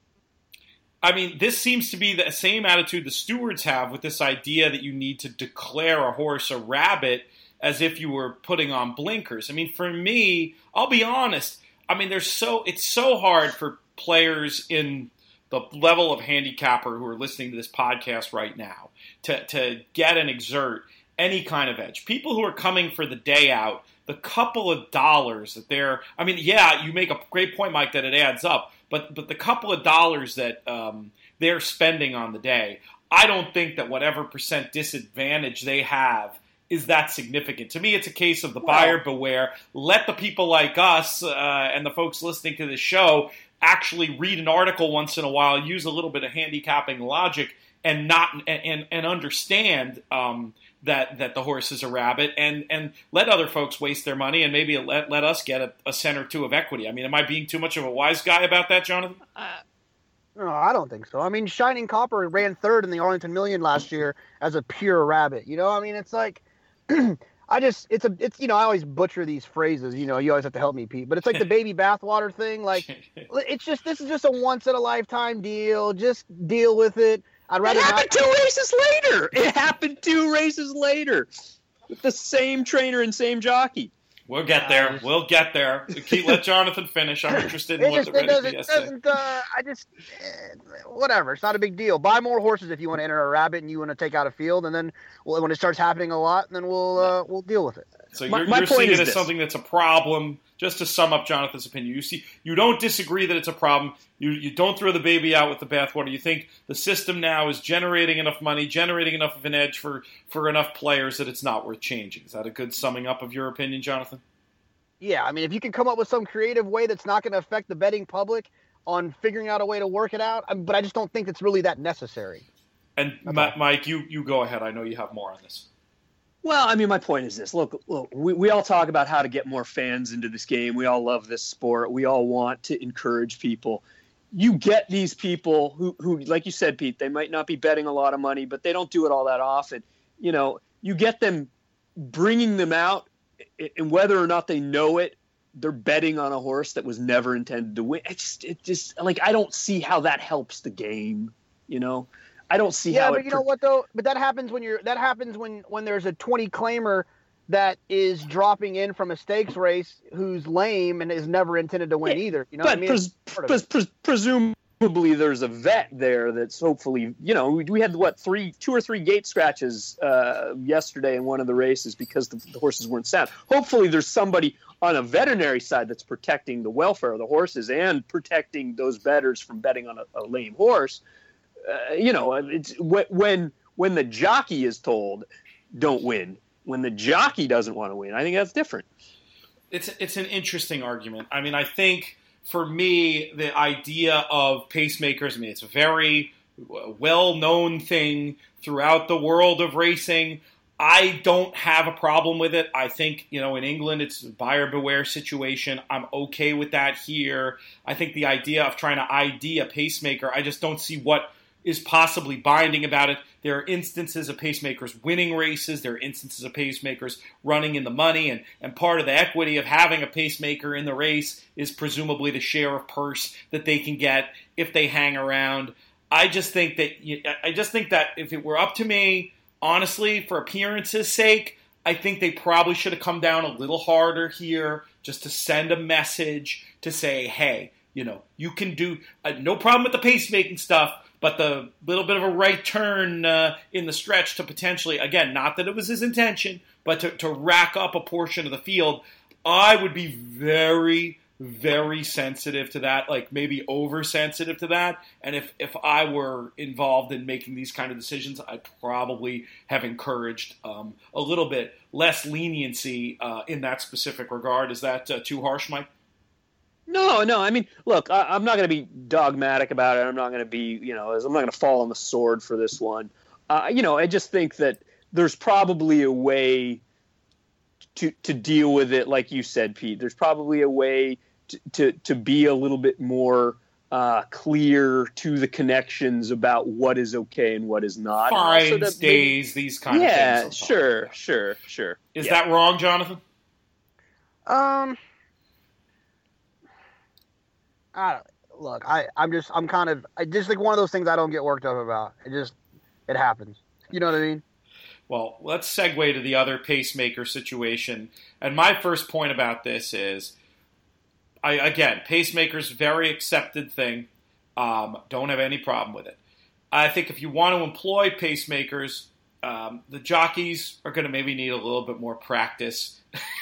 I mean, this seems to be the same attitude the stewards have with this idea that you need to declare a horse a rabbit as if you were putting on blinkers. I mean, for me, I'll be honest. I mean, there's so it's so hard for players in the level of handicapper who are listening to this podcast right now to, to get and exert any kind of edge. People who are coming for the day out, the couple of dollars that they're – I mean, yeah, you make a great point, Mike, that it adds up. But but the couple of dollars that um, they're spending on the day, I don't think that whatever percent disadvantage they have is that significant. To me, it's a case of the Well, buyer beware. Let the people like us uh, and the folks listening to this show actually read an article once in a while, use a little bit of handicapping logic, and not and and understand um, that that the horse is a rabbit, and and let other folks waste their money, and maybe let let us get a, a cent or two of equity. I mean, am I being too much of a wise guy about that, Jonathan? Uh, no, I don't think so. I mean, Shining Copper ran third in the Arlington Million last year as a pure rabbit. You know, I mean, it's like, I just, it's a, it's, you know, I always butcher these phrases. You know, you always have to help me, Pete. But it's like the baby bathwater thing. Like, it's just, this is just a once in a lifetime deal. Just deal with it. I'd rather it happened not- two races later. It happened two races later with the same trainer and same jockey. We'll get there. We'll get there. Keep, let Jonathan finish. I'm interested in It what just the it Reddit doesn't, P S say. doesn't uh, I just eh, whatever. It's not a big deal. Buy more horses if you want to enter a rabbit and you want to take out a field, and then well, when it starts happening a lot, then we'll uh, we'll deal with it. So My- you're, my you're point seeing is it as this. something that's a problem. Just to sum up Jonathan's opinion, you see, you don't disagree that it's a problem. You you don't throw the baby out with the bathwater. You think the system now is generating enough money, generating enough of an edge for, for enough players that it's not worth changing. Is that a good summing up of your opinion, Jonathan? Yeah, I mean, if you can come up with some creative way that's not going to affect the betting public on figuring out a way to work it out, I, but I just don't think it's really that necessary. And That's Ma- all. Mike, you, you go ahead. I know you have more on this. Well, I mean, my point is this. Look, look, we, we all talk about how to get more fans into this game. We all love this sport. We all want to encourage people. You get these people who, who, like you said, Pete, they might not be betting a lot of money, but they don't do it all that often. You know, you get them bringing them out, and whether or not they know it, they're betting on a horse that was never intended to win. It just, it just like, I don't see how that helps the game, you know? I don't see Yeah, how but it you know what though? But that happens when you're that happens when when there's a twenty claimer that is dropping in from a stakes race who's lame and is never intended to win Yeah, either. You know, but what I mean, pres- It's part of pres- it. pres- presumably there's a vet there that's hopefully, you know, we, we had what three, two or three gate scratches uh, yesterday in one of the races because the, the horses weren't sound. Hopefully there's somebody on a veterinary side that's protecting the welfare of the horses and protecting those bettors from betting on a, a lame horse. Uh, you know, it's when when the jockey is told, "Don't win." When the jockey doesn't want to win, I think that's different. It's it's an interesting argument. I mean, I think for me, the idea of pacemakers, I mean, it's a very well-known thing throughout the world of racing. I don't have a problem with it. I think, you know, in England, it's a buyer beware situation. I'm okay with that here. I think the idea of trying to I D a pacemaker, I just don't see what is possibly binding about it. There are instances of pacemakers winning races. There are instances of pacemakers running in the money. And, and part of the equity of having a pacemaker in the race is presumably the share of purse that they can get if they hang around. I just think that I just think that if it were up to me, honestly, for appearances' sake, I think they probably should have come down a little harder here just to send a message to say, hey, you know, you can do uh, no problem with the pacemaking stuff, but the little bit of a right turn uh, in the stretch to potentially, again, not that it was his intention, but to, to rack up a portion of the field, I would be very, very sensitive to that, like maybe oversensitive to that. And if, if I were involved in making these kind of decisions, I'd probably have encouraged um, a little bit less leniency uh, in that specific regard. Is that uh, too harsh, Mike? No, no. I mean, look, I, I'm not going to be dogmatic about it. I'm not going to be, you know, I'm not going to fall on the sword for this one. Uh, you know, I just think that there's probably a way to to deal with it, like you said, Pete. There's probably a way to to, to be a little bit more uh, clear to the connections about what is okay and what is not. Fines, days, these kind yeah, of things. Yeah, sure, sure, sure. Is yeah. that wrong, Jonathan? Um. I don't, look, I, I'm just, I'm kind of, I just like one of those things I don't get worked up about. It just, it happens. You know what I mean? Well, let's segue to the other pacemaker situation. And my first point about this is, I again, pacemakers, very accepted thing. Um, don't have any problem with it. I think if you want to employ pacemakers, um, the jockeys are going to maybe need a little bit more practice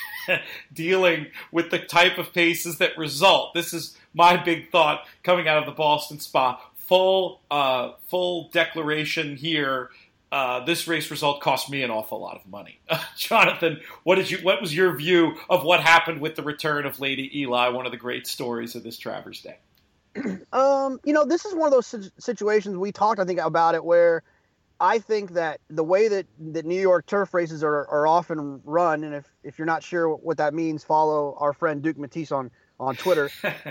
dealing with the type of paces that result. This is my big thought coming out of the Boston Spa. Full, uh, full declaration here. Uh, this race result cost me an awful lot of money. Uh, Jonathan, what did you? What was your view of what happened with the return of Lady Eli? One of the great stories of this Travers Day. Um, you know, this is one of those situations we talked, I think, about it where I think that the way that, that New York turf races are, are often run, and if, if you're not sure what that means, follow our friend Duke Matisse on, on Twitter.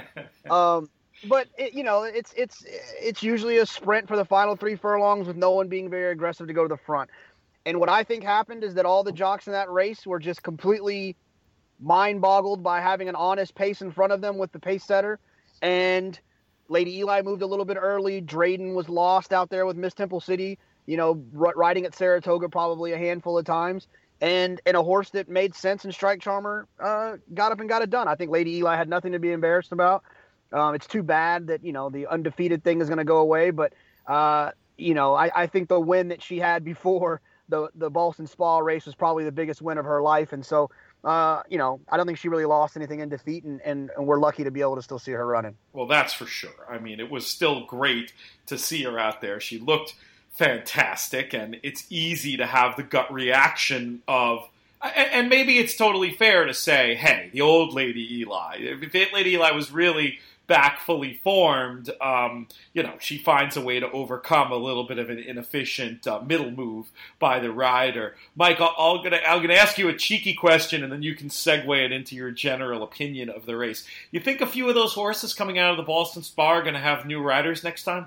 um, but, it, you know, it's it's it's usually a sprint for the final three furlongs with no one being very aggressive to go to the front. And what I think happened is that all the jocks in that race were just completely mind-boggled by having an honest pace in front of them with the pace setter. And Lady Eli moved a little bit early. Drayden was lost out there with Miss Temple City, you know, r- riding at Saratoga probably a handful of times. And and a horse that made sense in Strike Charmer uh, got up and got it done. I think Lady Eli had nothing to be embarrassed about. Um, it's too bad that, you know, the undefeated thing is going to go away. But, uh, you know, I, I think the win that she had before the, the Boston Spa race was probably the biggest win of her life. And so, uh, you know, I don't think she really lost anything in defeat, and, and, and we're lucky to be able to still see her running. Well, that's for sure. I mean, it was still great to see her out there. She looked fantastic, and it's easy to have the gut reaction of, and maybe it's totally fair to say, hey, the old Lady Eli, if Lady Eli was really back fully formed, um, you know, she finds a way to overcome a little bit of an inefficient uh, middle move by the rider. Mike, I'll, I'll gonna, I'm going to ask you a cheeky question, and then you can segue it into your general opinion of the race. You think a few of those horses coming out of the Boston Spa are going to have new riders next time?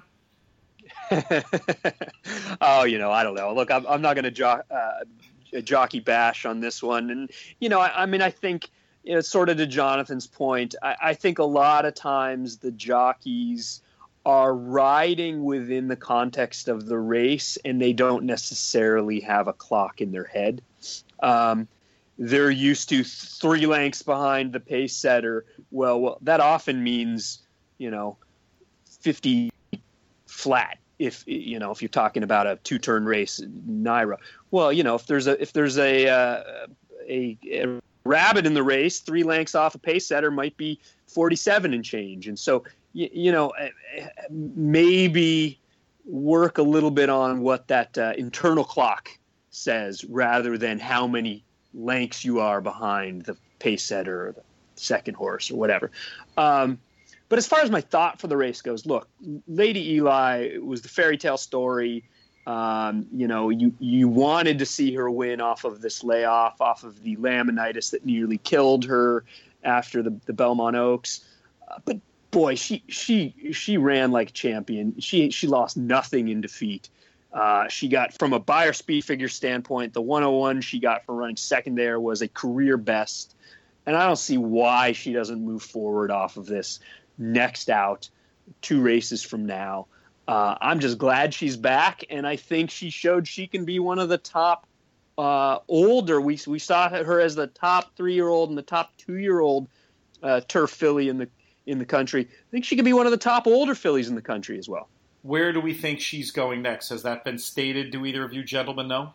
Oh, you know, I don't know. Look, I'm, I'm not going to jo- uh, jockey bash on this one. And, you know, I, I mean, I think, you know, sort of to Jonathan's point, I, I think a lot of times the jockeys are riding within the context of the race, and they don't necessarily have a clock in their head. Um, they're used to three lengths behind the pace setter. Well, well, that often means, you know, fifty flat. If you know, if you're talking about a two-turn race, Naira. Well, you know, if there's a if there's a uh, a, a rabbit in the race, three lengths off a pace setter might be forty-seven and change. And so, you, you know, maybe work a little bit on what that uh, internal clock says rather than how many lengths you are behind the pace setter or the second horse or whatever. Um, but as far as my thought for the race goes, look, Lady Eli was the fairy tale story. Um, you know, you, you wanted to see her win off of this layoff, off of the laminitis that nearly killed her after the, the Belmont Oaks. Uh, but boy, she she she ran like a champion. She she lost nothing in defeat. Uh, she got, from a buyer speed figure standpoint, the one oh one she got for running second there was a career best. And I don't see why she doesn't move forward off of this next out, two races from now. Uh, I'm just glad she's back, and I think she showed she can be one of the top uh, older. We we saw her as the top three-year-old and the top two-year-old uh, turf filly in the in the country. I think she could be one of the top older fillies in the country as well. Where do we think she's going next? Has that been stated? Do either of you gentlemen know?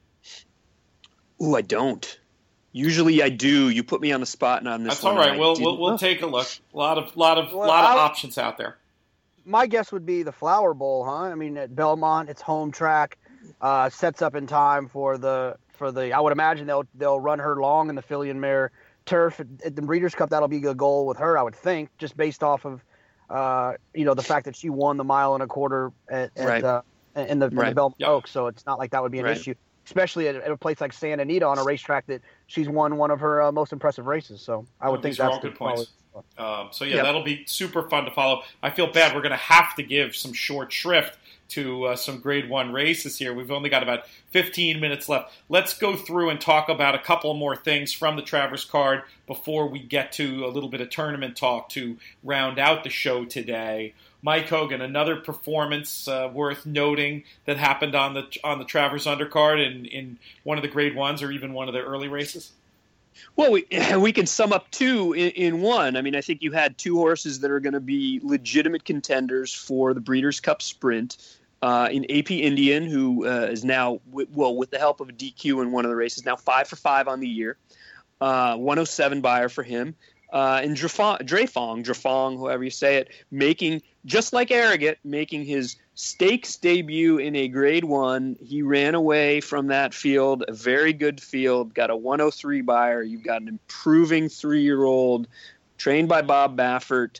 Ooh, I don't. Usually I do. You put me on the spot on this. That's one all right. We'll we'll, didn't- we'll take a look. A lot of lot of Well, lot of I'll- options out there. My guess would be the Flower Bowl, huh? I mean, at Belmont, it's home track, uh, sets up in time for the for the. I would imagine they'll they'll run her long in the filly and mare turf at, at the Breeders' Cup. That'll be a goal with her, I would think, just based off of, uh, you know, the fact that she won the mile and a quarter at, at Right. uh, in the, in Right. the Belmont Yep. Oaks. So it's not like that would be an Right. issue, especially at, at a place like Santa Anita on a racetrack that she's won one of her uh, most impressive races. So I would Oh, think these are that's all good the points. quality. Um, so yeah, Yep. that'll be super fun to follow. I feel bad. We're going to have to give some short shrift to uh, some Grade One races here. We've only got about fifteen minutes left. Let's go through and talk about a couple more things from the Travers card before we get to a little bit of tournament talk to round out the show today. Mike Hogan, another performance uh, worth noting that happened on the on the Travers undercard in, in one of the Grade Ones or even one of the early races. Well, we we can sum up two in, in one. I mean, I think you had two horses that are going to be legitimate contenders for the Breeders' Cup Sprint. Uh, in A P Indian, who uh, is now, w- well, with the help of a D Q in one of the races, now five for five on the year. Uh, one oh seven buyer for him. Uh, and Drefong, Drefong, Drefong, however you say it, making, just like Arrogate, making his stakes debut in a Grade One. He ran away from that field, a very good field, got a one oh three buyer. You've got an improving three-year-old, trained by Bob Baffert.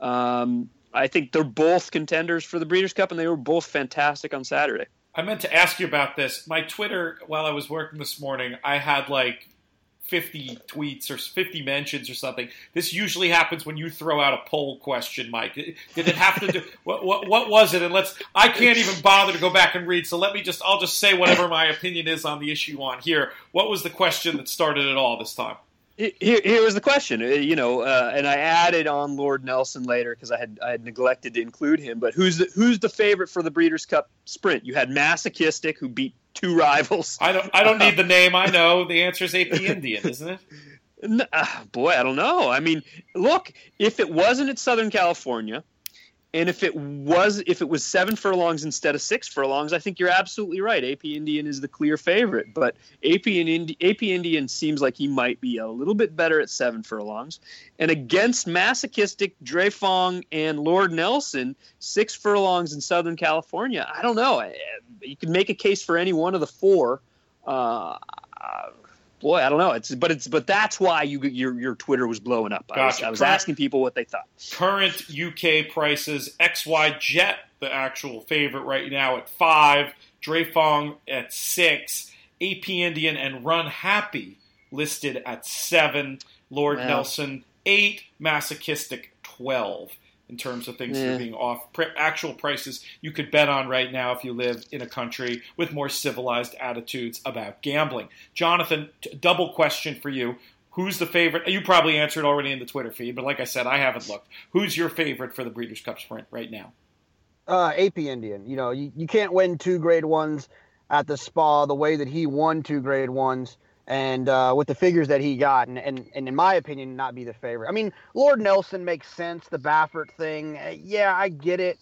Um, I think they're both contenders for the Breeders' Cup, and they were both fantastic on Saturday. I meant to ask you about this. My Twitter, while I was working this morning, I had like fifty tweets or fifty mentions or something. This usually happens when you throw out a poll question, Mike. Did it have to do what, what? What was it? And let's. I can't even bother to go back and read. So let me just. I'll just say whatever my opinion is on the issue on here. What was the question that started it all this time? Here, here was the question, uh, you know, uh, and I added on Lord Nelson later because I had I had neglected to include him. But who's the who's the favorite for the Breeders' Cup Sprint? You had Masochistic, who beat two rivals. I don't. I don't need the name. I know the answer is A P Indian, isn't it? N- uh, boy, I don't know. I mean, look, if it wasn't at Southern California, and if it was if it was seven furlongs instead of six furlongs, I think you're absolutely right. A P Indian is the clear favorite, but A P and Indi- A P Indian seems like he might be a little bit better at seven furlongs. And against Masochistic, Drefong, and Lord Nelson, six furlongs in Southern California, I don't know. You can make a case for any one of the four. Uh, uh, Boy, I don't know. It's but it's but that's why you your your Twitter was blowing up. I was, Gotcha. I was Current- asking people what they thought. Current U K prices: X Y Jet, the actual favorite right now at five, Drefong at six, A P Indian and Run Happy listed at seven, Lord Wow. Nelson eight, Masochistic twelve. In terms of things that Yeah. are being off, Pre- actual prices you could bet on right now if you live in a country with more civilized attitudes about gambling. Jonathan, t- double question for you. Who's the favorite? You probably answered already in the Twitter feed, but like I said, I haven't looked. Who's your favorite for the Breeders' Cup Sprint right now? Uh, A P Indian. You know, you, you can't win two Grade Ones at the Spa the way that he won two Grade Ones, and uh, with the figures that he got, and, and and in my opinion, not be the favorite. I mean, Lord Nelson makes sense. The Baffert thing, uh, yeah, I get it.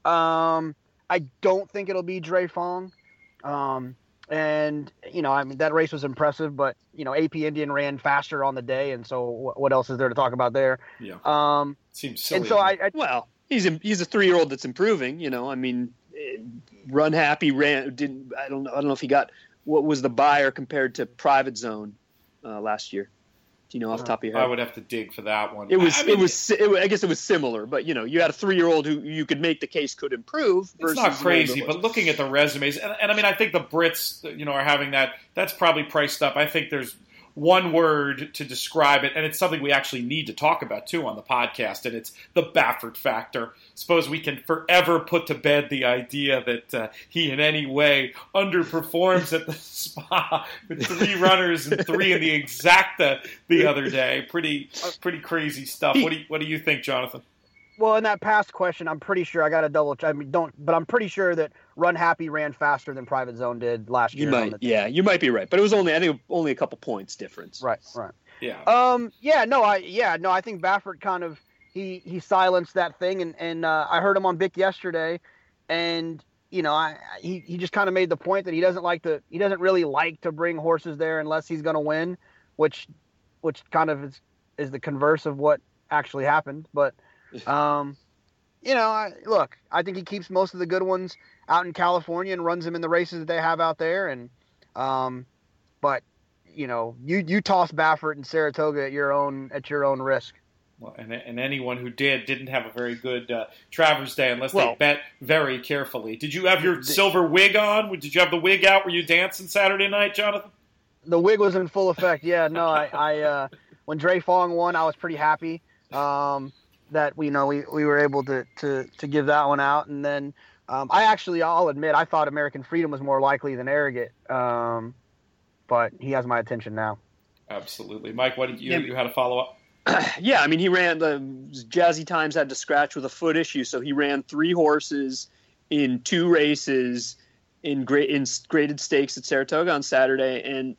Um, I don't think it'll be Drefong. Um, and you know, I mean, that race was impressive, but you know, A P Indian ran faster on the day, and so what, what else is there to talk about there? Yeah, Um, seems silly. and so I, I Well, he's a, he's a three year old that's improving. You know, I mean, eh, Run Happy ran didn't. I don't know. I don't know if he got what was the buyer compared to Private Zone uh, last year. Do you know off the top of your I head? would have to dig for that one. It was I mean, it was si- it, wa- I guess it was similar, but you know, you had a three year old who you could make the case could improve. It's Versus not an older crazy, horse. but looking at the resumes, and, and I mean, I think the Brits, you know, are having that. That's probably priced up. I think there's one word to describe it, and it's something we actually need to talk about too on the podcast, and it's the Baffert factor. Suppose we can forever put to bed the idea that uh, he in any way underperforms at the Spa with three runners and three in the Exacta the other day. Pretty, pretty crazy stuff. What do you, what do you think, Jonathan? Well, in that past question, I'm pretty sure I got to double check. I mean, don't, but I'm pretty sure that Run Happy ran faster than Private Zone did last You year. on might, the- yeah, you might be right, but it was only I think only a couple points difference. Right, right. Yeah. Um, yeah, no, I, yeah, no, I think Baffert kind of he he silenced that thing, and and uh, I heard him on Bick yesterday, and you know, I, he he just kind of made the point that he doesn't like to he doesn't really like to bring horses there unless he's going to win, which which kind of is is the converse of what actually happened. But um, you know, I, look, I think he keeps most of the good ones out in California and runs them in the races that they have out there. And um, but you know, you you toss Baffert and Saratoga at your own at your own risk. Well, and, and anyone who did didn't have a very good uh, Travers Day unless well, they bet very carefully. Did you have your the, silver wig on? Did you have the wig out? Were you dancing Saturday night, Jonathan? The wig was in full effect. Yeah, no, I, I uh, when Dre Fong won, I was pretty happy um, that we you know we, we were able to, to to give that one out. And then um, I actually, I'll admit, I thought American Freedom was more likely than Arrogant, um, but he has my attention now. Absolutely, Mike. What did you yeah. you had a follow up? Yeah, I mean, he ran the Jazzy Times had to scratch with a foot issue, so he ran three horses in two races in great in graded stakes at Saratoga on Saturday, and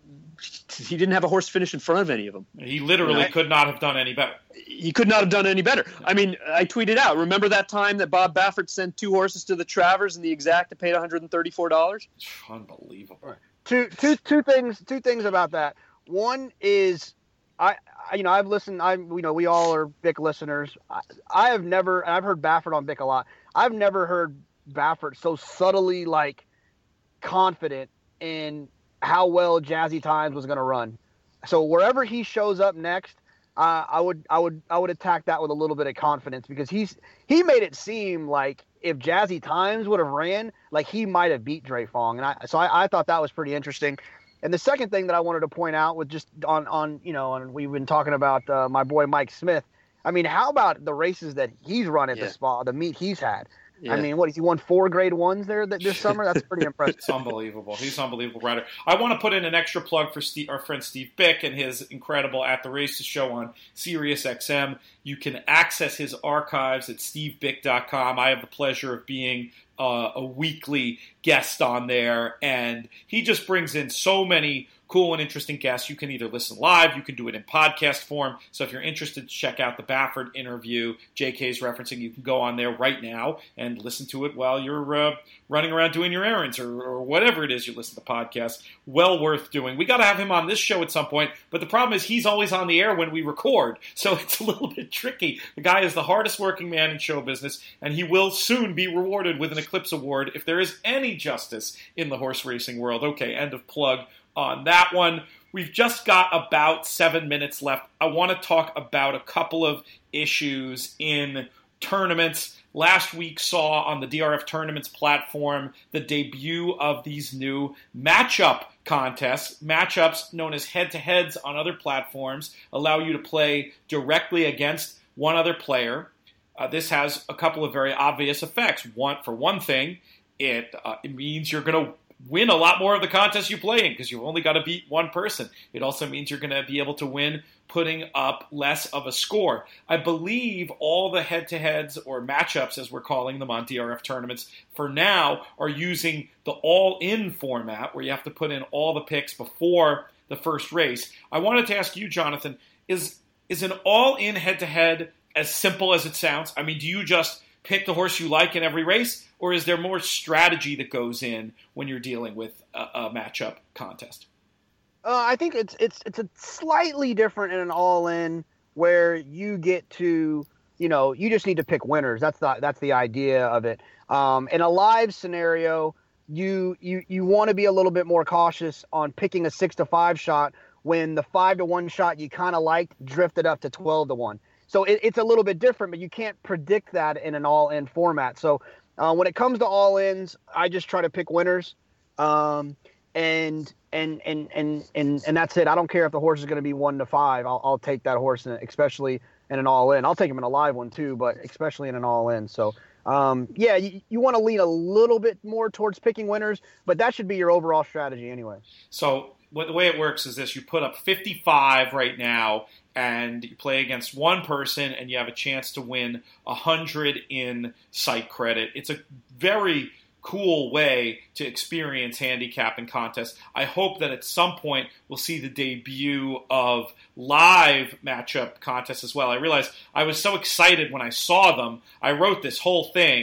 he didn't have a horse finish in front of any of them. He literally you know, could not have done any better. He could not have done any better. I mean, I tweeted out, remember that time that Bob Baffert sent two horses to the Travers and the exact paid one hundred thirty-four dollars? Unbelievable. Two, two, two things. Two things about that. One is, I, I you know, I've listened. I, you know, we all are Vic listeners. I, I have never, and I've heard Baffert on Vic a lot. I've never heard Baffert so subtly like confident in how well Jazzy Times was going to run. So wherever he shows up next, uh, I would, I would, I would attack that with a little bit of confidence because he's he made it seem like if Jazzy Times would have ran, like he might have beat Dre Fong, and I so I, I thought that was pretty interesting. And the second thing that I wanted to point out was just on on you know, and we've been talking about uh, my boy Mike Smith. I mean, how about the races that he's run at yeah. the spa, the meet he's had? Yeah. I mean, what, has he won four grade ones there this summer? That's pretty impressive. It's unbelievable. He's an unbelievable rider. I want to put in an extra plug for Steve, our friend Steve Bick and his incredible At the Races show on Sirius X M. You can access his archives at steve bick dot com. I have the pleasure of being uh, a weekly guest on there, and he just brings in so many cool and interesting guests. You can either listen live, you can do it in podcast form. So if you're interested to check out the Baffert interview J K's referencing, you can go on there right now and listen to it while you're uh, running around doing your errands or, or whatever it is you listen to podcasts. Well worth doing. We got to have him on this show at some point, but the problem is he's always on the air when we record, so it's a little bit tricky. The guy is the hardest working man in show business, and he will soon be rewarded with an Eclipse Award if there is any justice in the horse racing world. Okay, end of plug on that one. We've just got about seven minutes left. I want to talk about a couple of issues in tournaments. Last week saw on the D R F Tournaments platform the debut of these new matchup contests. Matchups known as head-to-heads on other platforms allow you to play directly against one other player. Uh, this has a couple of very obvious effects. One, for one thing, it, uh, it means you're going to win a lot more of the contests you play in because you've only got to beat one person. It also means you're going to be able to win putting up less of a score. I believe all the head-to-heads or matchups, as we're calling them on D R F tournaments, for now are using the all-in format where you have to put in all the picks before the first race. I wanted to ask you, Jonathan, is is an all-in head-to-head as simple as it sounds? I mean, do you just pick the horse you like in every race, or is there more strategy that goes in when you're dealing with a, a matchup contest? Uh, I think it's it's it's a slightly different in an all-in where you get to, you know, you just need to pick winners. That's the that's the idea of it. Um, in a live scenario, you you you want to be a little bit more cautious on picking a six to five shot when the five to one shot you kind of liked drifted up to twelve to one. So it, it's a little bit different, but you can't predict that in an all-in format. So uh, when it comes to all-ins, I just try to pick winners, um, and and and and and and that's it. I don't care if the horse is going to be one to five. I'll, I'll take that horse, in, especially in an all-in. I'll take him in a live one too, but especially in an all-in. So um, yeah, you, you want to lean a little bit more towards picking winners, but that should be your overall strategy anyway. So what, the way it works is this: you put up fifty-five right now, and you play against one person, and you have a chance to win one hundred in site credit. It's a very cool way to experience handicap and contests. I hope that at some point we'll see the debut of live matchup contests as well. I realized I was so excited when I saw them. I wrote this whole thing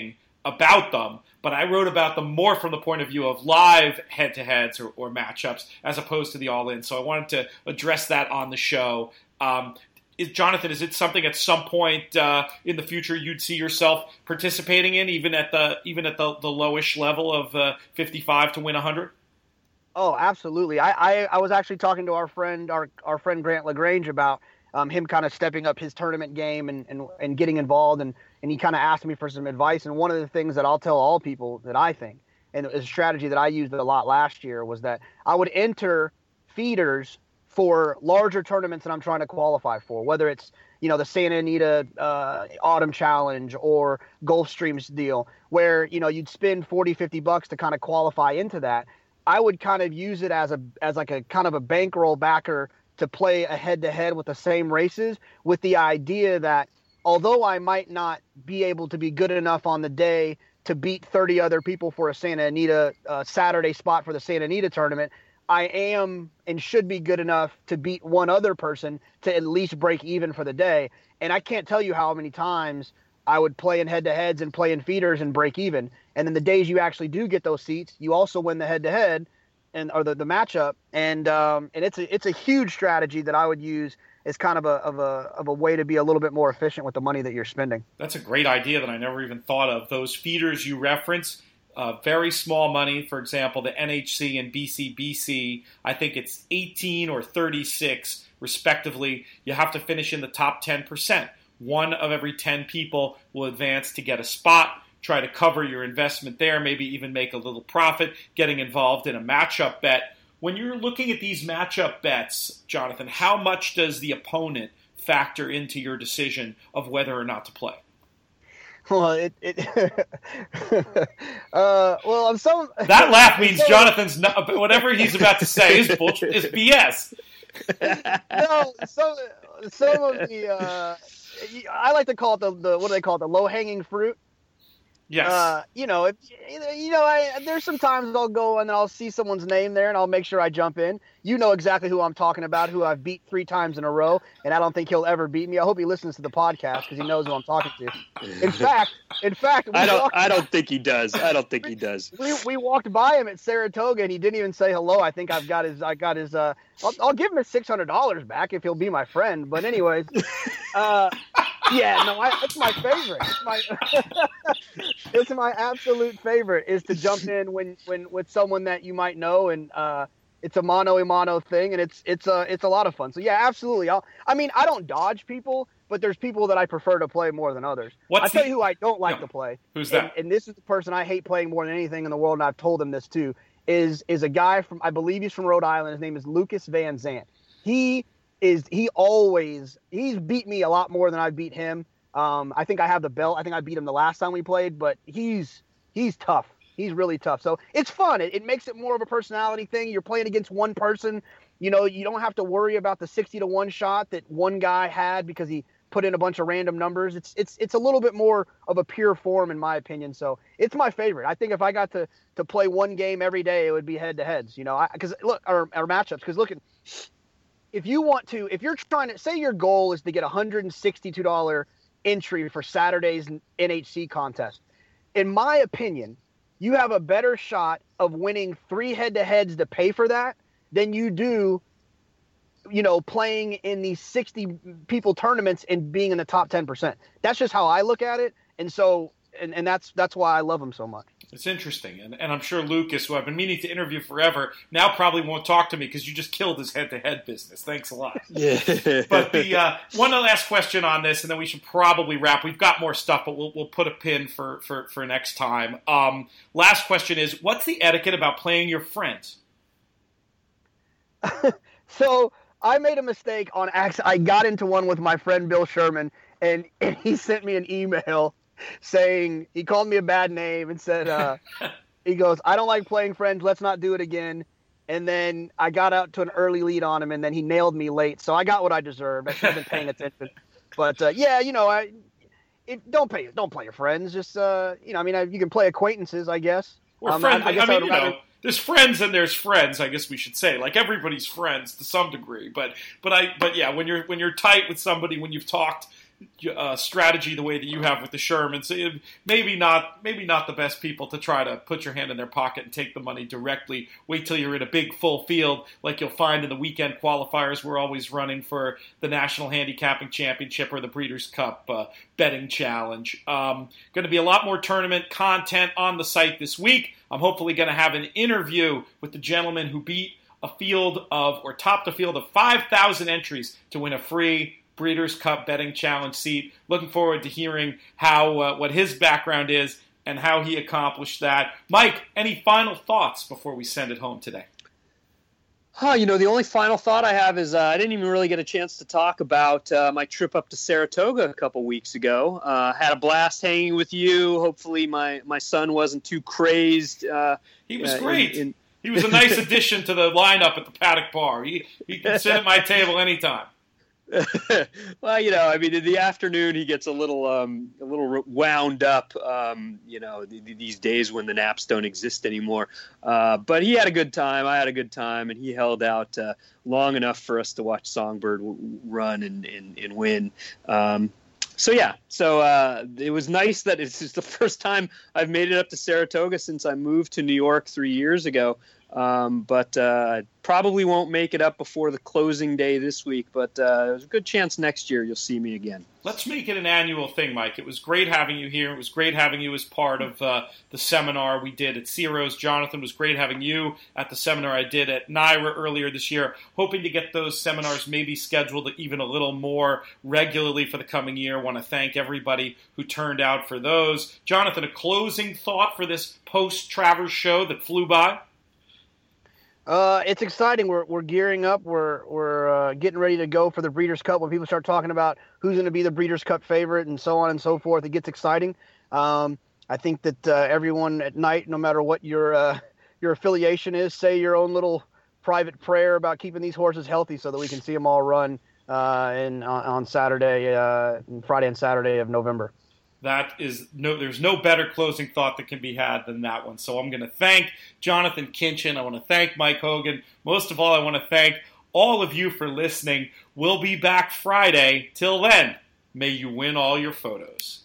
about them, but I wrote about them more from the point of view of live head-to-heads or, or matchups as opposed to the all-in. So I wanted to address that on the show. Um, is, Jonathan, is it something at some point uh, in the future you'd see yourself participating in, even at the even at the, the lowish level of uh, fifty-five to win one hundred? Oh, absolutely. I, I, I was actually talking to our friend, our, our friend Grant LaGrange about um, him kind of stepping up his tournament game and, and, and getting involved. And, and he kind of asked me for some advice. And one of the things that I'll tell all people that I think, and it's a strategy that I used a lot last year, was that I would enter feeders for larger tournaments that I'm trying to qualify for, whether it's, you know, the Santa Anita uh, Autumn Challenge or Gulfstream's deal, where, you know, you'd spend forty, fifty bucks to kind of qualify into that. I would kind of use it as a as like a kind of a bankroll backer to play a head-to-head with the same races, with the idea that although I might not be able to be good enough on the day to beat thirty other people for a Santa Anita uh, Saturday spot for the Santa Anita tournament, I am and should be good enough to beat one other person to at least break even for the day. And I can't tell you how many times I would play in head-to-heads and play in feeders and break even. And then the days you actually do get those seats, you also win the head-to-head and or the, the matchup. And um, and it's a it's a huge strategy that I would use as kind of a of a of a way to be a little bit more efficient with the money that you're spending. That's a great idea that I never even thought of. Those feeders you reference, uh, very small money. For example, the N H C and B C B C, I think it's eighteen or thirty-six respectively. You have to finish in the top ten percent. One of every ten people will advance to get a spot, try to cover your investment there, maybe even make a little profit, getting involved in a matchup bet. When you're looking at these matchup bets, Jonathan, how much does the opponent factor into your decision of whether or not to play? Well, it, it uh, well, I'm some that laugh means Jonathan's not, whatever he's about to say is bullshit, is B S. No, some some of the uh, I like to call it the, the what do they call it, the low hanging fruit. Yes. Uh, you know, if, you know, I, there's some times I'll go and I'll see someone's name there and I'll make sure I jump in. You know exactly who I'm talking about, who I've beat three times in a row, and I don't think he'll ever beat me. I hope he listens to the podcast because he knows who I'm talking to. In fact, in fact, we I don't. walked, I don't think he does. I don't think he does. We we walked by him at Saratoga and he didn't even say hello. I think I've got his. I got his. Uh, I'll, I'll give him his six hundred dollars back if he'll be my friend. But anyways, uh, yeah, no, I, it's my favorite. It's my. It's my absolute favorite is to jump in when, when with someone that you might know, and uh, it's a mano a mano thing, and it's it's a it's a lot of fun. So yeah, absolutely. I'll, I mean, I don't dodge people, but there's people that I prefer to play more than others. I'll tell you who I don't like no. to play. Who's and, that? And this is the person I hate playing more than anything in the world, and I've told him this too. Is is a guy from I believe he's from Rhode Island. His name is Lucas Van Zandt. He is he always he's beat me a lot more than I beat him. Um, I think I have the belt. I think I beat him the last time we played, but he's he's tough. He's really tough. So it's fun. It, it makes it more of a personality thing. You're playing against one person. You know, you don't have to worry about the sixty to one shot that one guy had because he put in a bunch of random numbers. It's it's it's a little bit more of a pure form, in my opinion. So it's my favorite. I think if I got to to play one game every day, it would be head to heads. You know, because look, or, or matchups. Because look, if you want to, if you're trying to say your goal is to get a one hundred sixty-two dollars entry for Saturday's N H C contest, in my opinion, you have a better shot of winning three head-to-heads to pay for that than you do, you know, playing in these sixty people tournaments and being in the top ten percent. That's just how I look at it. And so, and, and that's, that's why I love him so much. It's interesting. And, and I'm sure Lucas, who I've been meaning to interview forever, now probably won't talk to me because you just killed his head-to-head business. Thanks a lot. Yeah. But the uh, one last question on this, and then we should probably wrap. We've got more stuff, but we'll we'll put a pin for, for, for next time. Um, last question is, what's the etiquette about playing your friends? So I made a mistake on accident. I got into one with my friend Bill Sherman, and, and he sent me an email saying, he called me a bad name and said, uh, he goes, I don't like playing friends. Let's not do it again. And then I got out to an early lead on him, and then he nailed me late. So I got what I deserved. I should have been paying attention. But uh, yeah, you know, I it, don't pay, don't play your friends. Just uh, you know, I mean, I, you can play acquaintances, I guess. Or um, friendly. I, I, guess I mean, I would you rather... know, there's friends and there's friends. I guess we should say, like, everybody's friends to some degree. But but I but yeah, when you're when you're tight with somebody, when you've talked uh, strategy the way that you have with the Shermans. So maybe not, maybe not the best people to try to put your hand in their pocket and take the money directly. Wait till you're in a big full field like you'll find in the weekend qualifiers. We're always running for the National Handicapping Championship or the Breeders' Cup uh, betting challenge. Um, going to be a lot more tournament content on the site this week. I'm hopefully going to have an interview with the gentleman who beat a field of, or topped a field of five thousand entries to win a free Breeders' Cup betting challenge seat. Looking forward to hearing how uh, what his background is and how he accomplished that. Mike, any final thoughts before we send it home today? Oh, you know, the only final thought I have is uh, I didn't even really get a chance to talk about uh, my trip up to Saratoga a couple weeks ago. Uh, had a blast hanging with you. Hopefully my, my son wasn't too crazed. Uh, he was uh, great. In, in... He was a nice addition to the lineup at the Paddock Bar. He, he can sit at my table anytime. Well, you know, I mean, in the afternoon he gets a little, um, a little wound up. Um, you know, th- these days when the naps don't exist anymore. Uh, but he had a good time. I had a good time, and he held out uh, long enough for us to watch Songbird w- run and, and, and win. Um, so yeah, so uh, it was nice that it's just the first time I've made it up to Saratoga since I moved to New York three years ago. Um, but uh, probably won't make it up before the closing day this week. But uh, there's a good chance next year you'll see me again. Let's make it an annual thing, Mike. It was great having you here. It was great having you as part of uh, the seminar we did at Ciro's. Jonathan, it was great having you at the seminar I did at Naira earlier this year. Hoping to get those seminars maybe scheduled even a little more regularly for the coming year. Want to thank everybody who turned out for those. Jonathan, a closing thought for this post-Travers show that flew by? Uh, it's exciting. We're we're gearing up. We're we're uh, getting ready to go for the Breeders' Cup. When people start talking about who's going to be the Breeders' Cup favorite and so on and so forth, it gets exciting. Um, I think that uh, everyone at night, no matter what your uh, your affiliation is, say your own little private prayer about keeping these horses healthy so that we can see them all run uh, in on, on Saturday, uh, Friday and Saturday of November. That is no. There's no better closing thought that can be had than that one. So I'm going to thank Jonathan Kinchin. I want to thank Mike Hogan. Most of all, I want to thank all of you for listening. We'll be back Friday. Till then, may you win all your photos.